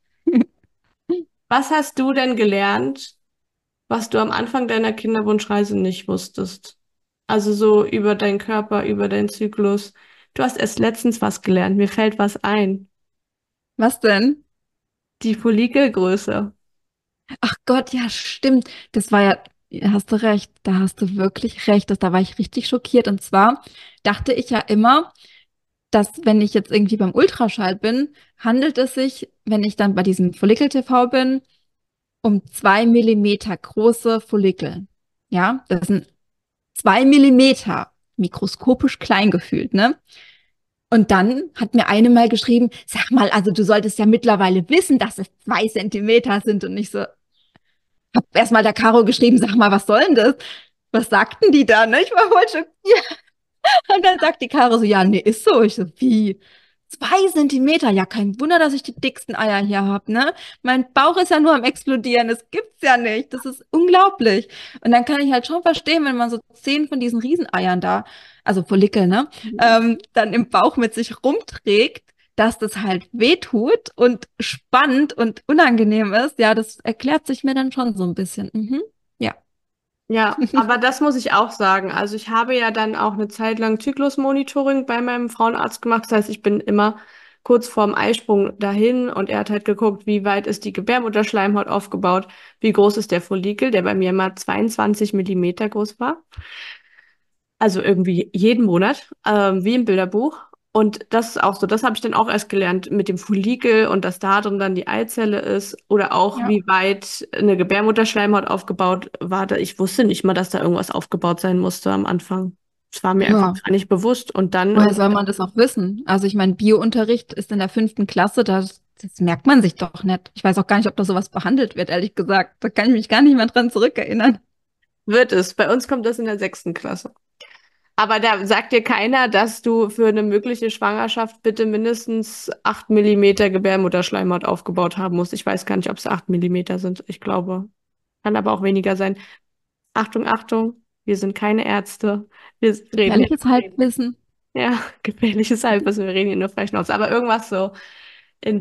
Was hast du denn gelernt, was du am Anfang deiner Kinderwunschreise nicht wusstest? Also so über deinen Körper, über deinen Zyklus. Du hast erst letztens was gelernt. Mir fällt was ein. Was denn? Die Follikelgröße. Ach Gott, ja, stimmt. Das war ja, hast du recht, da hast du wirklich recht. Da war ich richtig schockiert. Und zwar dachte ich ja immer, dass wenn ich jetzt irgendwie beim Ultraschall bin, handelt es sich, wenn ich dann bei diesem Follikel-TV bin, um 2 Millimeter große Follikel. Ja, das sind 2 Millimeter, mikroskopisch klein gefühlt, ne? Und dann hat mir eine mal geschrieben, sag mal, also du solltest ja mittlerweile wissen, dass es 2 Zentimeter sind und nicht so. Hab erstmal der Caro geschrieben, sag mal, was soll denn das? Was sagten die da? Ne? Ich war voll schockiert. Und dann sagt die Caro so, ja, nee, ist so. Ich so, wie? 2 Zentimeter? Ja, kein Wunder, dass ich die dicksten Eier hier habe, ne? Mein Bauch ist ja nur am explodieren. Das gibt's ja nicht. Das ist unglaublich. Und dann kann ich halt schon verstehen, wenn man so 10 von diesen Rieseneiern da, also Follikel, ne, dann im Bauch mit sich rumträgt, dass das halt wehtut und spannend und unangenehm ist. Ja, das erklärt sich mir dann schon so ein bisschen. Mhm. Ja. Ja, aber das muss ich auch sagen. Also ich habe ja dann auch eine Zeit lang Zyklusmonitoring bei meinem Frauenarzt gemacht. Das heißt, ich bin immer kurz vorm Eisprung dahin und er hat halt geguckt, wie weit ist die Gebärmutterschleimhaut aufgebaut, wie groß ist der Follikel, der bei mir immer 22 Millimeter groß war. Also irgendwie jeden Monat, wie im Bilderbuch. Und das ist auch so, das habe ich dann auch erst gelernt mit dem Follikel und dass da drin dann die Eizelle ist oder auch Ja. wie weit eine Gebärmutterschleimhaut aufgebaut war. Ich wusste nicht mal, dass da irgendwas aufgebaut sein musste am Anfang. Es war mir einfach Ja, gar nicht bewusst. Und dann woher irgendwie, soll man das auch wissen? Also ich meine, Biounterricht ist in der 5. Klasse, das merkt man sich doch nicht. Ich weiß auch gar nicht, ob da sowas behandelt wird, ehrlich gesagt. Da kann ich mich gar nicht mehr dran zurückerinnern. wird es. Bei uns kommt das in der 6. Klasse. Aber da sagt dir keiner, dass du für eine mögliche Schwangerschaft bitte mindestens 8 Millimeter Gebärmutterschleimhaut aufgebaut haben musst. Ich weiß gar nicht, ob es 8 Millimeter sind. Ich glaube, kann aber auch weniger sein. Achtung, Achtung, wir sind keine Ärzte. Wir reden hier Gefährliches Halbwissen. ja, gefährliches Halbwissen, wir reden hier nur frei Schnauze. Aber irgendwas so in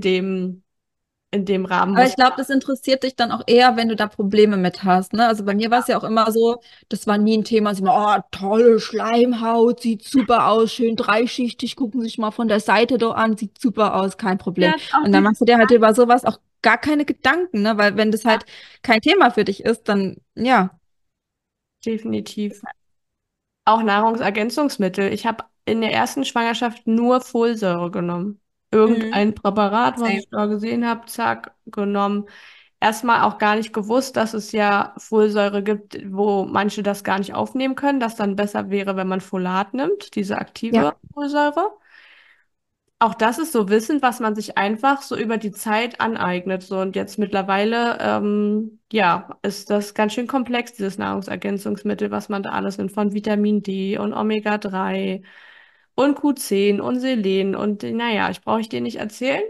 dem Rahmen Aber muss. ich glaube, das interessiert dich dann auch eher, wenn du da Probleme mit hast, ne? Also bei mir war es ja auch immer so, das war nie ein Thema. Sie immer, oh, tolle Schleimhaut, sieht super aus, schön dreischichtig, gucken Sie sich mal von der Seite doch an, sieht super aus, kein Problem. Ja, auch Und dann dieses, machst du dir halt über sowas auch gar keine Gedanken, ne? Weil wenn das ja, halt kein Thema für dich ist, dann, ja, definitiv. Auch Nahrungsergänzungsmittel. Ich habe in der ersten Schwangerschaft nur Folsäure genommen. Mhm. Irgendein Präparat, was Same. ich da gesehen habe, zack, genommen. Erstmal auch gar nicht gewusst, dass es ja Folsäure gibt, wo manche das gar nicht aufnehmen können, dass dann besser wäre, wenn man Folat nimmt, diese aktive Ja. Folsäure. Auch das ist so Wissen, was man sich einfach so über die Zeit aneignet. So, und jetzt mittlerweile, ja, ist das ganz schön komplex, dieses Nahrungsergänzungsmittel, was man da alles nimmt, von Vitamin D und Omega-3 und Q10 und Selen. Und naja, ich dir nicht erzählen.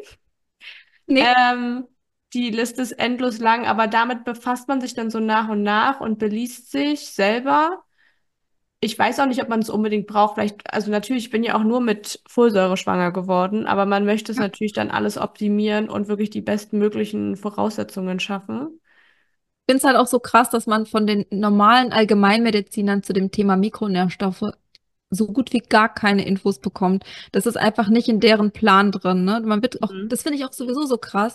Nee. Ähm, Die Liste ist endlos lang, aber damit befasst man sich dann so nach und nach und beliest sich selber. Ich weiß auch nicht, ob man es unbedingt braucht. Vielleicht, also natürlich, ich bin ja auch nur mit Folsäure schwanger geworden, aber man möchte es natürlich dann alles optimieren und wirklich die bestmöglichen Voraussetzungen schaffen. Ich finde es halt auch so krass, dass man von den normalen Allgemeinmedizinern zu dem Thema Mikronährstoffe so gut wie gar keine Infos bekommt. Das ist einfach nicht in deren Plan drin, ne? Man wird auch, Mhm. das finde ich auch sowieso so krass.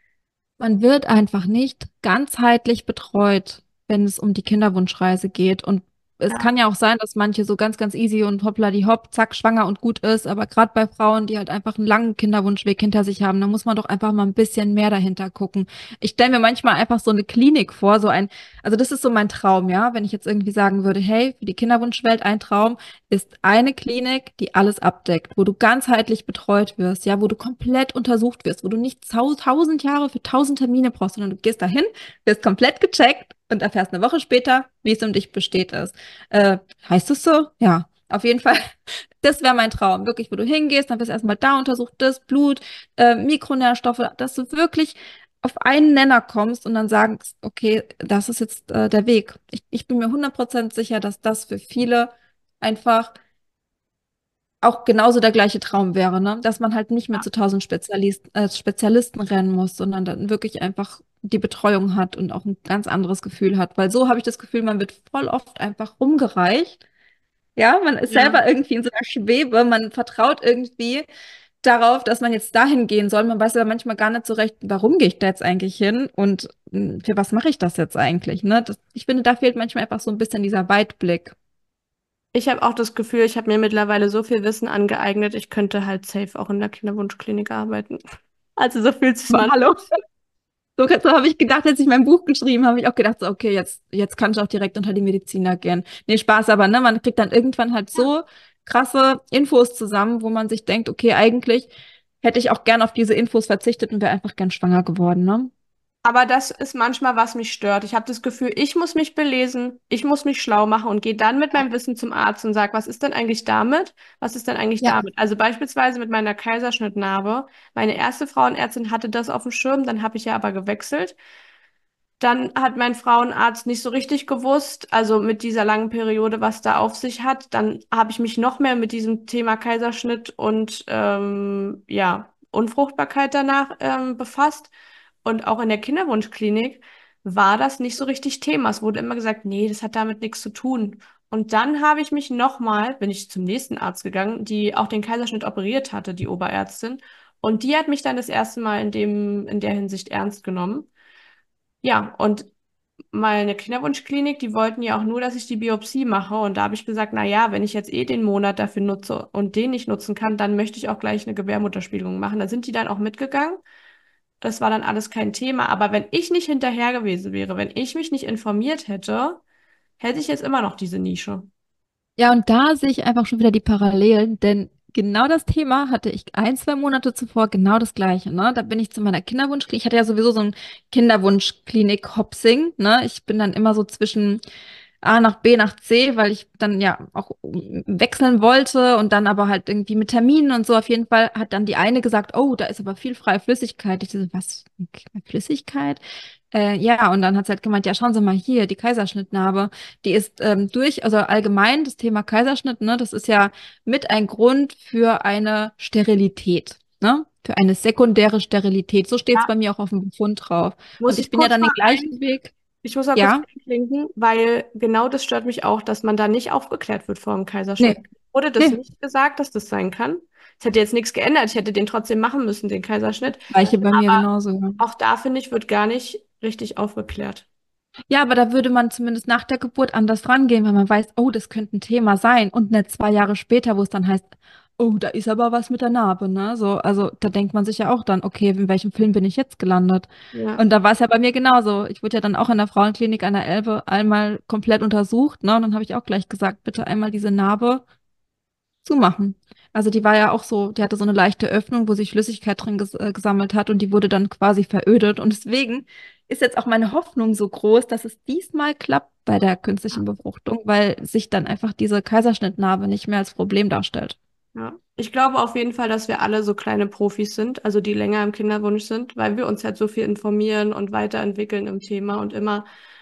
Man wird einfach nicht ganzheitlich betreut, wenn es um die Kinderwunschreise geht. Und es Ja, kann ja auch sein, dass manche so ganz, ganz easy und hoppla die hopp, zack, schwanger und gut ist. Aber gerade bei Frauen, die halt einfach einen langen Kinderwunschweg hinter sich haben, da muss man doch einfach mal ein bisschen mehr dahinter gucken. Ich stelle mir manchmal einfach so eine Klinik vor, also das ist so mein Traum, ja. Wenn ich jetzt irgendwie sagen würde, hey, für die Kinderwunschwelt ein Traum ist eine Klinik, die alles abdeckt, wo du ganzheitlich betreut wirst, ja, wo du komplett untersucht wirst, wo du nicht 1000 Jahre für 1000 Termine brauchst, sondern du gehst dahin, wirst komplett gecheckt und erfährst eine Woche später, wie es um dich besteht ist. Heißt es so? Ja. auf jeden Fall, das wäre mein Traum. Wirklich, wo du hingehst, dann wirst du erstmal da untersucht, das Blut, Mikronährstoffe, dass du wirklich auf einen Nenner kommst und dann sagst, okay, das ist jetzt der Weg. Ich bin mir 100% sicher, dass das für viele einfach auch genauso der gleiche Traum wäre, ne? Dass man halt nicht mehr Ja. zu 1000 Spezialisten rennen muss, sondern dann wirklich einfach die Betreuung hat und auch ein ganz anderes Gefühl hat. Weil so habe ich das Gefühl, man wird voll oft einfach rumgereicht. Ja, man ist Ja. selber irgendwie in so einer Schwebe, man vertraut irgendwie darauf, dass man jetzt dahin gehen soll. Man weiß aber manchmal gar nicht so recht, warum gehe ich da jetzt eigentlich hin und für was mache ich das jetzt eigentlich, ne? Ich finde, da fehlt manchmal einfach so ein bisschen dieser Weitblick. Ich habe auch das Gefühl, ich habe mir mittlerweile so viel Wissen angeeignet, ich könnte halt safe auch in der Kinderwunschklinik arbeiten. Also so fühlt sich Aber man. hallo? So habe ich gedacht, als ich mein Buch geschrieben habe, habe ich auch gedacht, so, okay, jetzt kann ich auch direkt unter die Mediziner gehen. Nee, Spaß, aber ne, man kriegt dann irgendwann halt so krasse Infos zusammen, wo man sich denkt, okay, eigentlich hätte ich auch gern auf diese Infos verzichtet und wäre einfach gern schwanger geworden, ne? Aber das ist manchmal, was mich stört. Ich habe das Gefühl, ich muss mich belesen, ich muss mich schlau machen und gehe dann mit meinem Wissen zum Arzt und sage, was ist denn eigentlich damit? Was ist denn eigentlich Ja. damit? Also beispielsweise mit meiner Kaiserschnittnarbe. Meine erste Frauenärztin hatte das auf dem Schirm, dann habe ich ja aber gewechselt. Dann hat mein Frauenarzt nicht so richtig gewusst, also mit dieser langen Periode, was da auf sich hat. Dann habe ich mich noch mehr mit diesem Thema Kaiserschnitt und ja, Unfruchtbarkeit danach befasst. Und auch in der Kinderwunschklinik war das nicht so richtig Thema. Es wurde immer gesagt, nee, das hat damit nichts zu tun. Und dann habe ich mich nochmal, bin ich zum nächsten Arzt gegangen, die auch den Kaiserschnitt operiert hatte, die Oberärztin. Und die hat mich dann das erste Mal in der Hinsicht ernst genommen. Ja, und meine Kinderwunschklinik, die wollten ja auch nur, dass ich die Biopsie mache. Und da habe ich gesagt, na ja, wenn ich jetzt eh den Monat dafür nutze und den nicht nutzen kann, dann möchte ich auch gleich eine Gebärmutterspiegelung machen. Da sind die dann auch mitgegangen. Das war dann alles kein Thema. Aber wenn ich nicht hinterher gewesen wäre, wenn ich mich nicht informiert hätte, hätte ich jetzt immer noch diese Nische. Ja, und da sehe ich einfach schon wieder die Parallelen, denn genau das Thema hatte ich 1, 2 Monate zuvor, genau das Gleiche, ne? Da bin ich zu meiner Kinderwunschklinik. Ich hatte ja sowieso so ein Kinderwunschklinik-Hopsing, ne? Ich bin dann immer so zwischen A nach B nach C, weil ich dann ja auch wechseln wollte und dann aber halt irgendwie mit Terminen und so. Auf jeden Fall hat dann die eine gesagt, oh, da ist aber viel freie Flüssigkeit. Ich so, was? Flüssigkeit? Ja, und dann hat sie halt gemeint, ja, schauen Sie mal hier, die Kaiserschnittnarbe, die ist also allgemein das Thema Kaiserschnitt, ne, das ist ja mit ein Grund für eine Sterilität, ne? Für eine sekundäre Sterilität. So steht es Ja. bei mir auch auf dem Befund drauf. Muss Und ich ich bin ja kurz dann mal den gleichen Weg, Ich muss mal kurz ja, einklinken, weil genau das stört mich auch, dass man da nicht aufgeklärt wird vor dem Kaiserschnitt. nee, Wurde das nee. nicht gesagt, dass das sein kann? Es hätte jetzt nichts geändert. Ich hätte den trotzdem machen müssen, den Kaiserschnitt. Gleiche bei mir Aber genauso. Ja. auch da, finde ich, wird gar nicht richtig aufgeklärt. Ja, aber da würde man zumindest nach der Geburt anders rangehen, wenn man weiß, oh, das könnte ein Thema sein. Und nicht 2 Jahre später, wo es dann heißt, oh, da ist aber was mit der Narbe, ne? So, also da denkt man sich ja auch dann, okay, in welchem Film bin ich jetzt gelandet? Ja, Und da war es ja bei mir genauso. Ich wurde ja dann auch in der Frauenklinik an der Elbe einmal komplett untersucht, ne? Und dann habe ich auch gleich gesagt, bitte einmal diese Narbe zumachen. Also die war ja auch so, die hatte so eine leichte Öffnung, wo sich Flüssigkeit drin gesammelt hat und die wurde dann quasi verödet. Und deswegen ist jetzt auch meine Hoffnung so groß, dass es diesmal klappt bei der künstlichen Befruchtung, weil sich dann einfach diese Kaiserschnittnarbe nicht mehr als Problem darstellt. ja. Ich glaube auf jeden Fall, dass wir alle so kleine Profis sind, also die länger im Kinderwunsch sind, weil wir uns halt so viel informieren und weiterentwickeln im Thema und immer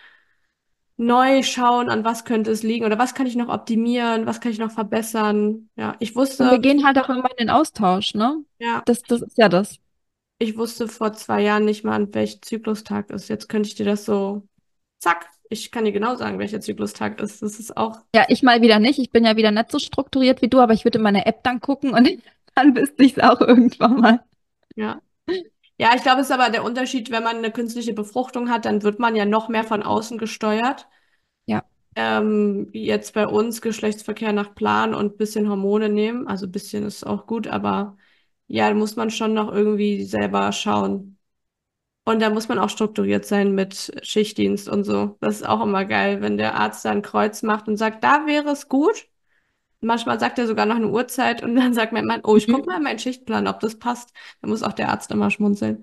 neu schauen, an was könnte es liegen oder was kann ich noch optimieren, was kann ich noch verbessern. Ja, Und wir gehen halt auch immer in den Austausch, ne? ja, Das ist ja das. ich wusste vor 2 Jahren nicht mal, an welchem Zyklustag ist. Jetzt könnte ich dir das so, zack, ich kann dir genau sagen, welcher Zyklustag ist. Das ist auch, Ja, ich mal wieder nicht. Ich bin ja wieder nicht so strukturiert wie du, aber ich würde in meine App dann gucken und dann wüsste ich es auch irgendwann mal. ja. Ja, ich glaube, es ist aber der Unterschied, wenn man eine künstliche Befruchtung hat, dann wird man ja noch mehr von außen gesteuert. Ja. Wie jetzt bei uns Geschlechtsverkehr nach Plan und ein bisschen Hormone nehmen. Also ein bisschen ist auch gut, aber ja, da muss man schon noch irgendwie selber schauen. Und da muss man auch strukturiert sein mit Schichtdienst und so. Das ist auch immer geil, wenn der Arzt da ein Kreuz macht und sagt, da wäre es gut. Manchmal sagt er sogar noch eine Uhrzeit und dann sagt mein Mann, oh, ich gucke Mhm. mal in meinen Schichtplan, ob das passt. Da muss auch der Arzt immer schmunzeln.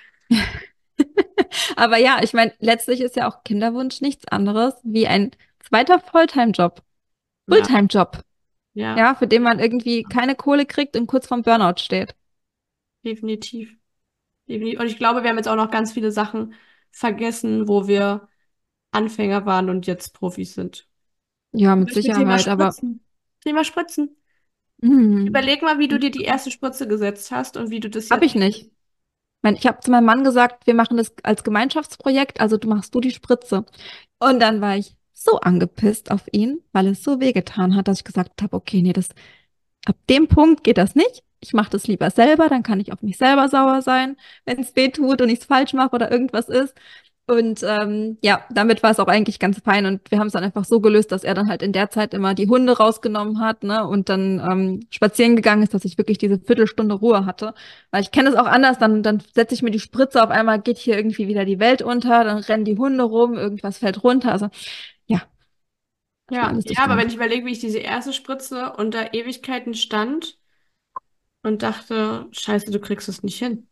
Aber ja, ich meine, letztlich ist ja auch Kinderwunsch nichts anderes wie ein zweiter Fulltime-Job. Ja, Fulltime-Job. Ja, Ja, für den man irgendwie keine Kohle kriegt und kurz vorm Burnout steht. definitiv. Definitiv. Und ich glaube, wir haben jetzt auch noch ganz viele Sachen vergessen, wo wir Anfänger waren und jetzt Profis sind. Ja, Zum mit Beispiel Thema Sicherheit, aber Spritzen. Thema Spritzen. hm, Überleg mal, wie du dir die erste Spritze gesetzt hast und wie du das habe jetzt. ich nicht. Ich habe zu meinem Mann gesagt, wir machen das als Gemeinschaftsprojekt, also du machst du die Spritze. Und dann war ich so angepisst auf ihn, weil es so wehgetan hat, dass ich gesagt habe, okay, nee, das ab dem Punkt geht das nicht. Ich mache das lieber selber, dann kann ich auf mich selber sauer sein, wenn es weh tut und ich es falsch mache oder irgendwas ist. Und ja, damit war es auch eigentlich ganz fein. Und wir haben es dann einfach so gelöst, dass er dann halt in der Zeit immer die Hunde rausgenommen hat, ne, und dann spazieren gegangen ist, dass ich wirklich diese Viertelstunde Ruhe hatte. Weil ich kenne es auch anders, dann setze ich mir die Spritze, auf einmal geht hier irgendwie wieder die Welt unter, dann rennen die Hunde rum, irgendwas fällt runter. Also ja, Ja, erstmal alles ja, aber wenn durchdacht. ich überlege, wie ich diese erste Spritze unter Ewigkeiten stand und dachte, Scheiße, du kriegst es nicht hin.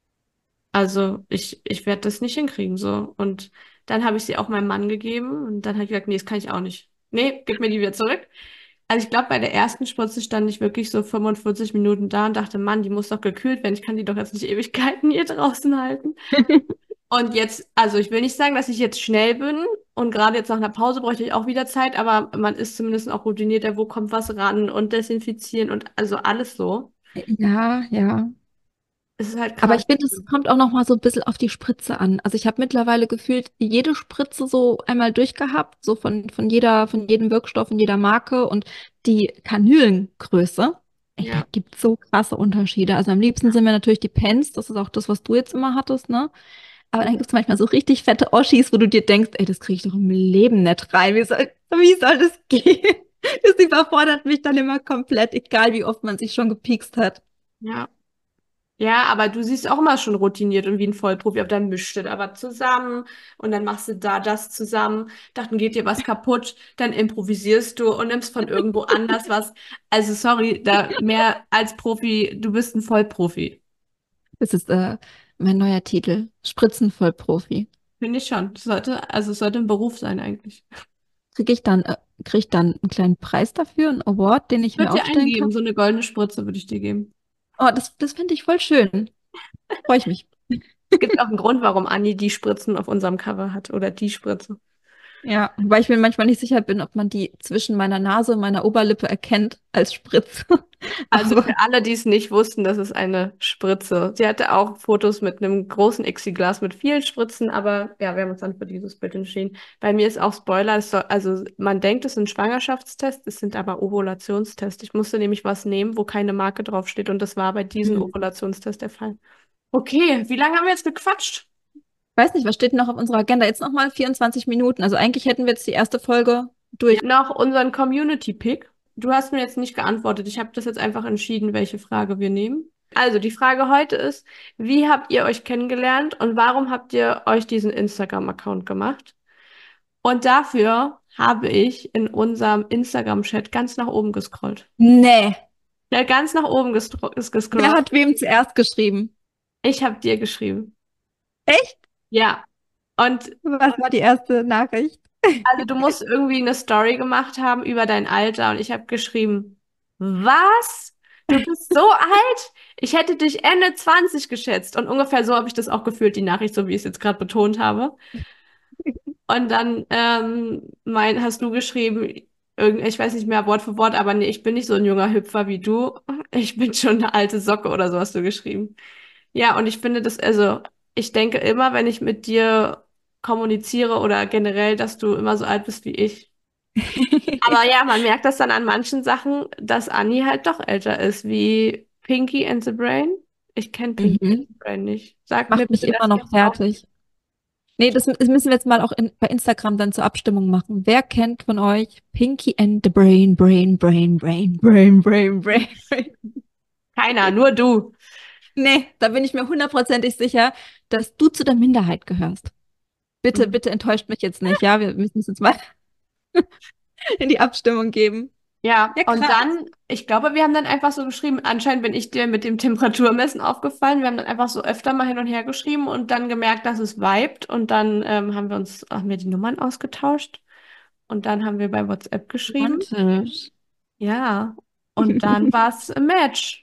Also ich werde das nicht hinkriegen, so. Und dann habe ich sie auch meinem Mann gegeben und dann hat ich gesagt, nee, das kann ich auch nicht. Nee, gib mir die wieder zurück. Also ich glaube, bei der ersten Spritze stand ich wirklich so 45 Minuten da und dachte, Mann, die muss doch gekühlt werden. Ich kann die doch jetzt nicht Ewigkeiten hier draußen halten. Und jetzt, also ich will nicht sagen, dass ich jetzt schnell bin und gerade jetzt nach einer Pause bräuchte ich auch wieder Zeit, aber man ist zumindest auch routinierter, wo kommt was ran und desinfizieren und also alles so. Ja, ja. Es ist halt Aber krass. ich finde, es kommt auch noch mal so ein bisschen auf die Spritze an. Also ich habe mittlerweile gefühlt jede Spritze so einmal durchgehabt, so von jedem Wirkstoff und jeder Marke und die Kanülengröße. Ey, da Ja, gibt es so krasse Unterschiede. Also am liebsten sind mir natürlich die Pens, das ist auch das, was du jetzt immer hattest, ne? Aber dann gibt es manchmal so richtig fette Oschis, wo du dir denkst, ey, das kriege ich doch im Leben nicht rein. Wie soll das gehen? Das überfordert mich dann immer komplett, egal wie oft man sich schon gepiekst hat. ja. Ja, aber du siehst auch immer schon routiniert und wie ein Vollprofi, aber dann mischt ihr aber zusammen und dann machst du da das zusammen, dann geht dir was kaputt, dann improvisierst du und nimmst von irgendwo anders was. Also sorry, da mehr als Profi, du bist ein Vollprofi. Das ist mein neuer Titel. Spritzenvollprofi. Finde ich schon. Also es sollte ein Beruf sein eigentlich. Krieg ich dann einen kleinen Preis dafür, einen Award, den Ich ich würde mir dir einen aufstellen geben, kann? so eine goldene Spritze würde ich dir geben. Oh, das finde ich voll schön. Freue ich mich. Es gibt auch einen Grund, warum Anni die Spritzen auf unserem Cover hat oder die Spritze. Ja, wobei ich mir manchmal nicht sicher bin, ob man die zwischen meiner Nase und meiner Oberlippe erkennt als Spritze. Also Aber für alle, die es nicht wussten, das ist eine Spritze. Sie hatte auch Fotos mit einem großen Exiglas mit vielen Spritzen, aber ja, wir haben uns dann für dieses Bild entschieden. Bei mir ist auch Spoiler, also man denkt, es sind Schwangerschaftstests, es sind aber Ovulationstests. Ich musste nämlich was nehmen, wo keine Marke draufsteht und das war bei diesen hm. Ovulationstests der Fall. Okay, wie lange haben wir jetzt gequatscht? Weiß nicht, was steht denn noch auf unserer Agenda? Jetzt noch mal 24 Minuten. Also eigentlich hätten wir jetzt die erste Folge Wir durch. haben noch unseren Community-Pick. Du hast mir jetzt nicht geantwortet. Ich habe das jetzt einfach entschieden, welche Frage wir nehmen. Also, die Frage heute ist, wie habt ihr euch kennengelernt und warum habt ihr euch diesen Instagram-Account gemacht? Und dafür habe ich in unserem Instagram-Chat ganz nach oben gescrollt. Nee. Ja, ganz nach oben Wer gescrollt. hat wem zuerst geschrieben? Ich habe dir geschrieben. Echt? Ja. Und Was war die erste Nachricht? also du musst irgendwie eine Story gemacht haben über dein Alter und ich habe geschrieben, was? Du bist so alt? Ich hätte dich Ende 20 geschätzt. Und ungefähr so habe ich das auch gefühlt, die Nachricht, so wie ich es jetzt gerade betont habe. Und dann hast du geschrieben, ich weiß nicht mehr Wort für Wort, aber nee, ich bin nicht so ein junger Hüpfer wie du. Ich bin schon eine alte Socke oder so hast du geschrieben. Ja, und ich finde das, also ich denke immer, wenn ich mit dir kommuniziere oder generell, dass du immer so alt bist wie ich. Aber ja, man merkt das dann an manchen Sachen, dass Annie halt doch älter ist, wie Pinky and the Brain. Ich kenne Pinky and Mhm. the Brain nicht. Sag mir Macht mich bitte immer das noch jetzt auch. fertig. Nee, das müssen wir jetzt mal auch bei Instagram dann zur Abstimmung machen. Wer kennt von euch Pinky and the Brain, Brain, Brain, Brain, Brain, Brain, Brain, Brain? Keiner, nur du. Nee, da bin ich mir hundertprozentig sicher, dass du zu der Minderheit gehörst. Bitte, Mhm. bitte enttäuscht mich jetzt nicht, ja? Wir müssen es jetzt mal in die Abstimmung geben. Ja, Ja, und krass. dann, ich glaube, wir haben dann einfach so geschrieben, anscheinend bin ich dir mit dem Temperaturmessen aufgefallen. Wir haben dann einfach so öfter mal hin und her geschrieben und dann gemerkt, dass es vibet und dann haben wir die Nummern ausgetauscht und dann haben wir bei WhatsApp geschrieben. Romantisch. Ja, und dann war es ein Match.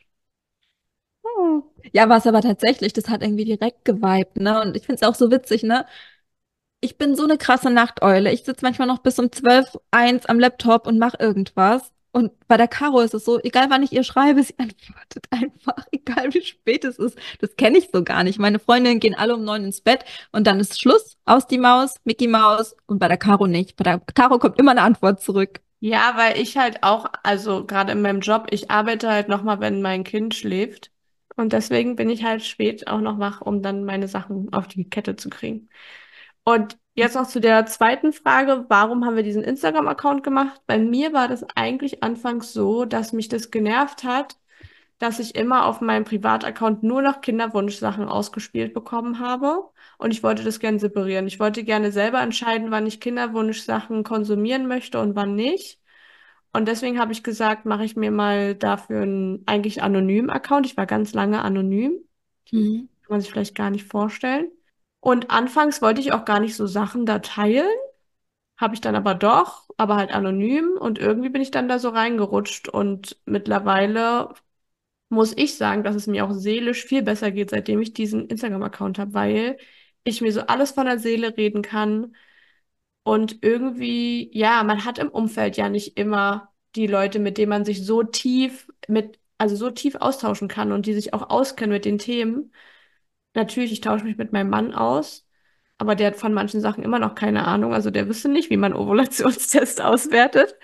Hm. Ja, war es aber tatsächlich, das hat irgendwie direkt geweibt, ne? Und ich finde es auch so witzig, ne? Ich bin so eine krasse Nachteule. Ich sitze manchmal noch bis um 12, 1 am Laptop und mache irgendwas. Und bei der Caro ist es so, egal wann ich ihr schreibe, sie antwortet einfach, egal wie spät es ist. Das kenne ich so gar nicht. Meine Freundinnen gehen alle um 9 ins Bett und dann ist Schluss, aus die Maus, Mickey Maus und bei der Caro nicht. Bei der Caro kommt immer eine Antwort zurück. Ja, weil ich halt auch, also gerade in meinem Job, ich arbeite halt nochmal, wenn mein Kind schläft. Und deswegen bin ich halt spät auch noch wach, um dann meine Sachen auf die Kette zu kriegen. Und jetzt noch zu der zweiten Frage, warum haben wir diesen Instagram-Account gemacht? Bei mir war das eigentlich anfangs so, dass mich das genervt hat, dass ich immer auf meinem Privataccount nur noch Kinderwunschsachen ausgespielt bekommen habe. Und ich wollte das gerne separieren. Ich wollte gerne selber entscheiden, wann ich Kinderwunschsachen konsumieren möchte und wann nicht. Und deswegen habe ich gesagt, mache ich mir mal dafür einen eigentlich anonymen Account. Ich war ganz lange anonym. Mhm. Kann man sich vielleicht gar nicht vorstellen. Und anfangs wollte ich auch gar nicht so Sachen da teilen. Habe ich dann aber doch, aber halt anonym. Und irgendwie bin ich dann da so reingerutscht. Und mittlerweile muss ich sagen, dass es mir auch seelisch viel besser geht, seitdem ich diesen Instagram-Account habe, weil ich mir so alles von der Seele reden kann. Und irgendwie, ja, man hat im Umfeld ja nicht immer die Leute, mit denen man sich so tief also so tief austauschen kann und die sich auch auskennen mit den Themen. Natürlich, ich tausche mich mit meinem Mann aus, aber der hat von manchen Sachen immer noch keine Ahnung. Also der wüsste nicht, wie man Ovulationstest auswertet.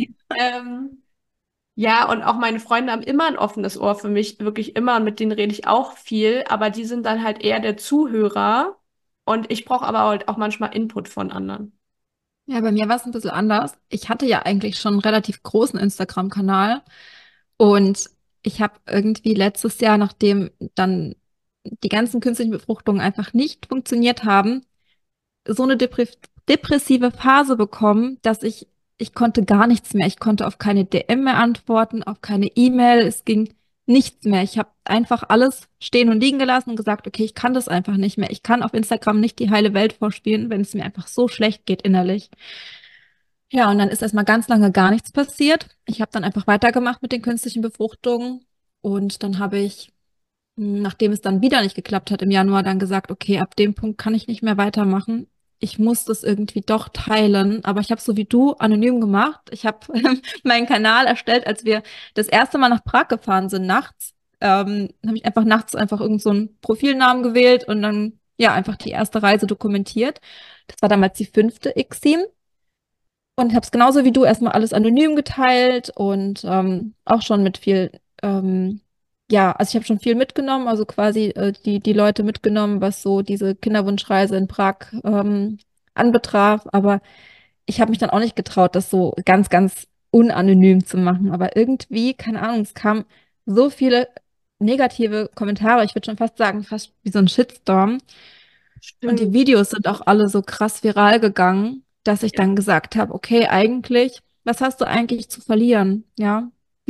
Ähm, ja, und auch meine Freunde haben immer ein offenes Ohr für mich, wirklich immer, und mit denen rede ich auch viel, aber die sind dann halt eher der Zuhörer und ich brauche aber halt auch manchmal Input von anderen. Ja, bei mir war es ein bisschen anders. Ich hatte ja eigentlich schon einen relativ großen Instagram-Kanal und ich habe irgendwie letztes Jahr, nachdem dann die ganzen künstlichen Befruchtungen einfach nicht funktioniert haben, so eine depressive Phase bekommen, dass ich konnte gar nichts mehr. Ich konnte auf keine DM mehr antworten, auf keine E-Mail. Es ging nichts mehr. Ich habe einfach alles stehen und liegen gelassen und gesagt, okay, ich kann das einfach nicht mehr. Ich kann auf Instagram nicht die heile Welt vorspielen, wenn es mir einfach so schlecht geht innerlich. Ja, und dann ist erstmal ganz lange gar nichts passiert. Ich habe dann einfach weitergemacht mit den künstlichen Befruchtungen und dann habe ich, nachdem es dann wieder nicht geklappt hat im Januar, dann gesagt, okay, ab dem Punkt kann ich nicht mehr weitermachen. Ich muss das irgendwie doch teilen, aber ich habe so wie du anonym gemacht. Ich habe meinen Kanal erstellt, als wir das erste Mal nach Prag gefahren sind nachts. Habe ich einfach nachts einfach irgend so einen Profilnamen gewählt und dann ja einfach die erste Reise dokumentiert. Das war damals die 5. ICSIM. Und ich habe es genauso wie du erstmal alles anonym geteilt und auch schon mit viel, ja, also ich habe schon viel mitgenommen, also quasi die Leute mitgenommen, was so diese Kinderwunschreise in Prag anbetraf. Aber ich habe mich dann auch nicht getraut, das so ganz, ganz unanonym zu machen. Aber irgendwie, keine Ahnung, es kamen so viele negative Kommentare, ich würde schon fast sagen, fast wie so ein Shitstorm. Und die Stimmt. Videos sind auch alle so krass viral gegangen, dass ich Ja. dann gesagt habe, okay, eigentlich, was hast du eigentlich zu verlieren? Ja,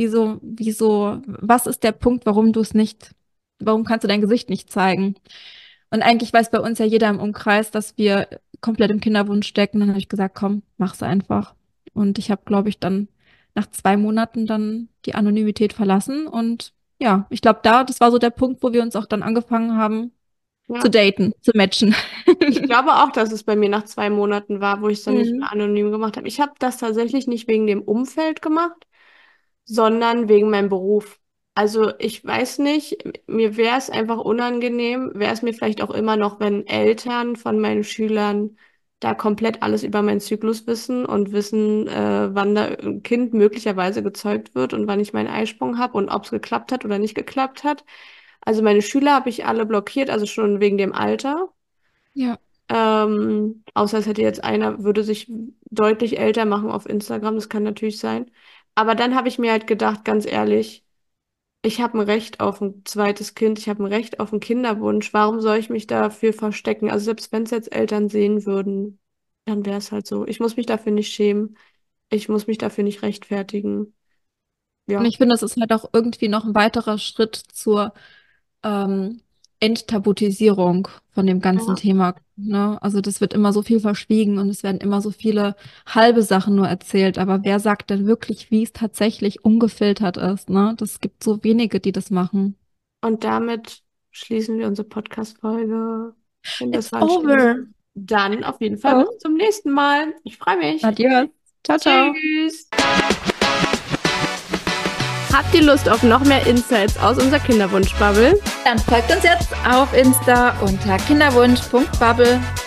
was ist der Punkt, warum du es nicht, warum kannst du dein Gesicht nicht zeigen? Und eigentlich weiß bei uns ja jeder im Umkreis, dass wir komplett im Kinderwunsch stecken. Dann habe ich gesagt, komm, mach's einfach. Und ich habe, glaube ich, dann nach 2 Monaten dann die Anonymität verlassen. Und ja, ich glaube, das war so der Punkt, wo wir uns auch dann angefangen haben zu Ja. daten, zu matchen. Ich glaube auch, dass es bei mir nach 2 Monaten war, wo ich es dann nicht Mhm. mehr anonym gemacht habe. Ich habe das tatsächlich nicht wegen dem Umfeld gemacht, sondern wegen meinem Beruf. Also ich weiß nicht, mir wäre es einfach unangenehm, wäre es mir vielleicht auch immer noch, wenn Eltern von meinen Schülern da komplett alles über meinen Zyklus wissen und wissen, wann da ein Kind möglicherweise gezeugt wird und wann ich meinen Eisprung habe und ob es geklappt hat oder nicht geklappt hat. Also meine Schüler habe ich alle blockiert, also schon wegen dem Alter. Ja. Außer es hätte jetzt einer, würde sich deutlich älter machen auf Instagram, das kann natürlich sein. Aber dann habe ich mir halt gedacht, ganz ehrlich, ich habe ein Recht auf ein zweites Kind, ich habe ein Recht auf einen Kinderwunsch. Warum soll ich mich dafür verstecken? Also selbst wenn es jetzt Eltern sehen würden, dann wäre es halt so. Ich muss mich dafür nicht schämen, ich muss mich dafür nicht rechtfertigen. Und Ja, ich finde, es ist halt auch irgendwie noch ein weiterer Schritt zur ähm, Enttabuisierung von dem ganzen Ja. Thema, ne? Also das wird immer so viel verschwiegen und es werden immer so viele halbe Sachen nur erzählt. Aber wer sagt denn wirklich, wie es tatsächlich ungefiltert ist, ne? Das gibt so wenige, die das machen. Und damit schließen wir unsere Podcast-Folge. Ich finde, das It's war ein schönes. over. Dann auf jeden Fall Oh. bis zum nächsten Mal. Ich freue mich. Adios. Ciao, ciao. Tschüss. Habt ihr Lust auf noch mehr Insights aus unserer Kinderwunsch-Bubble? Dann folgt uns jetzt auf Insta unter kinderwunsch.bubble.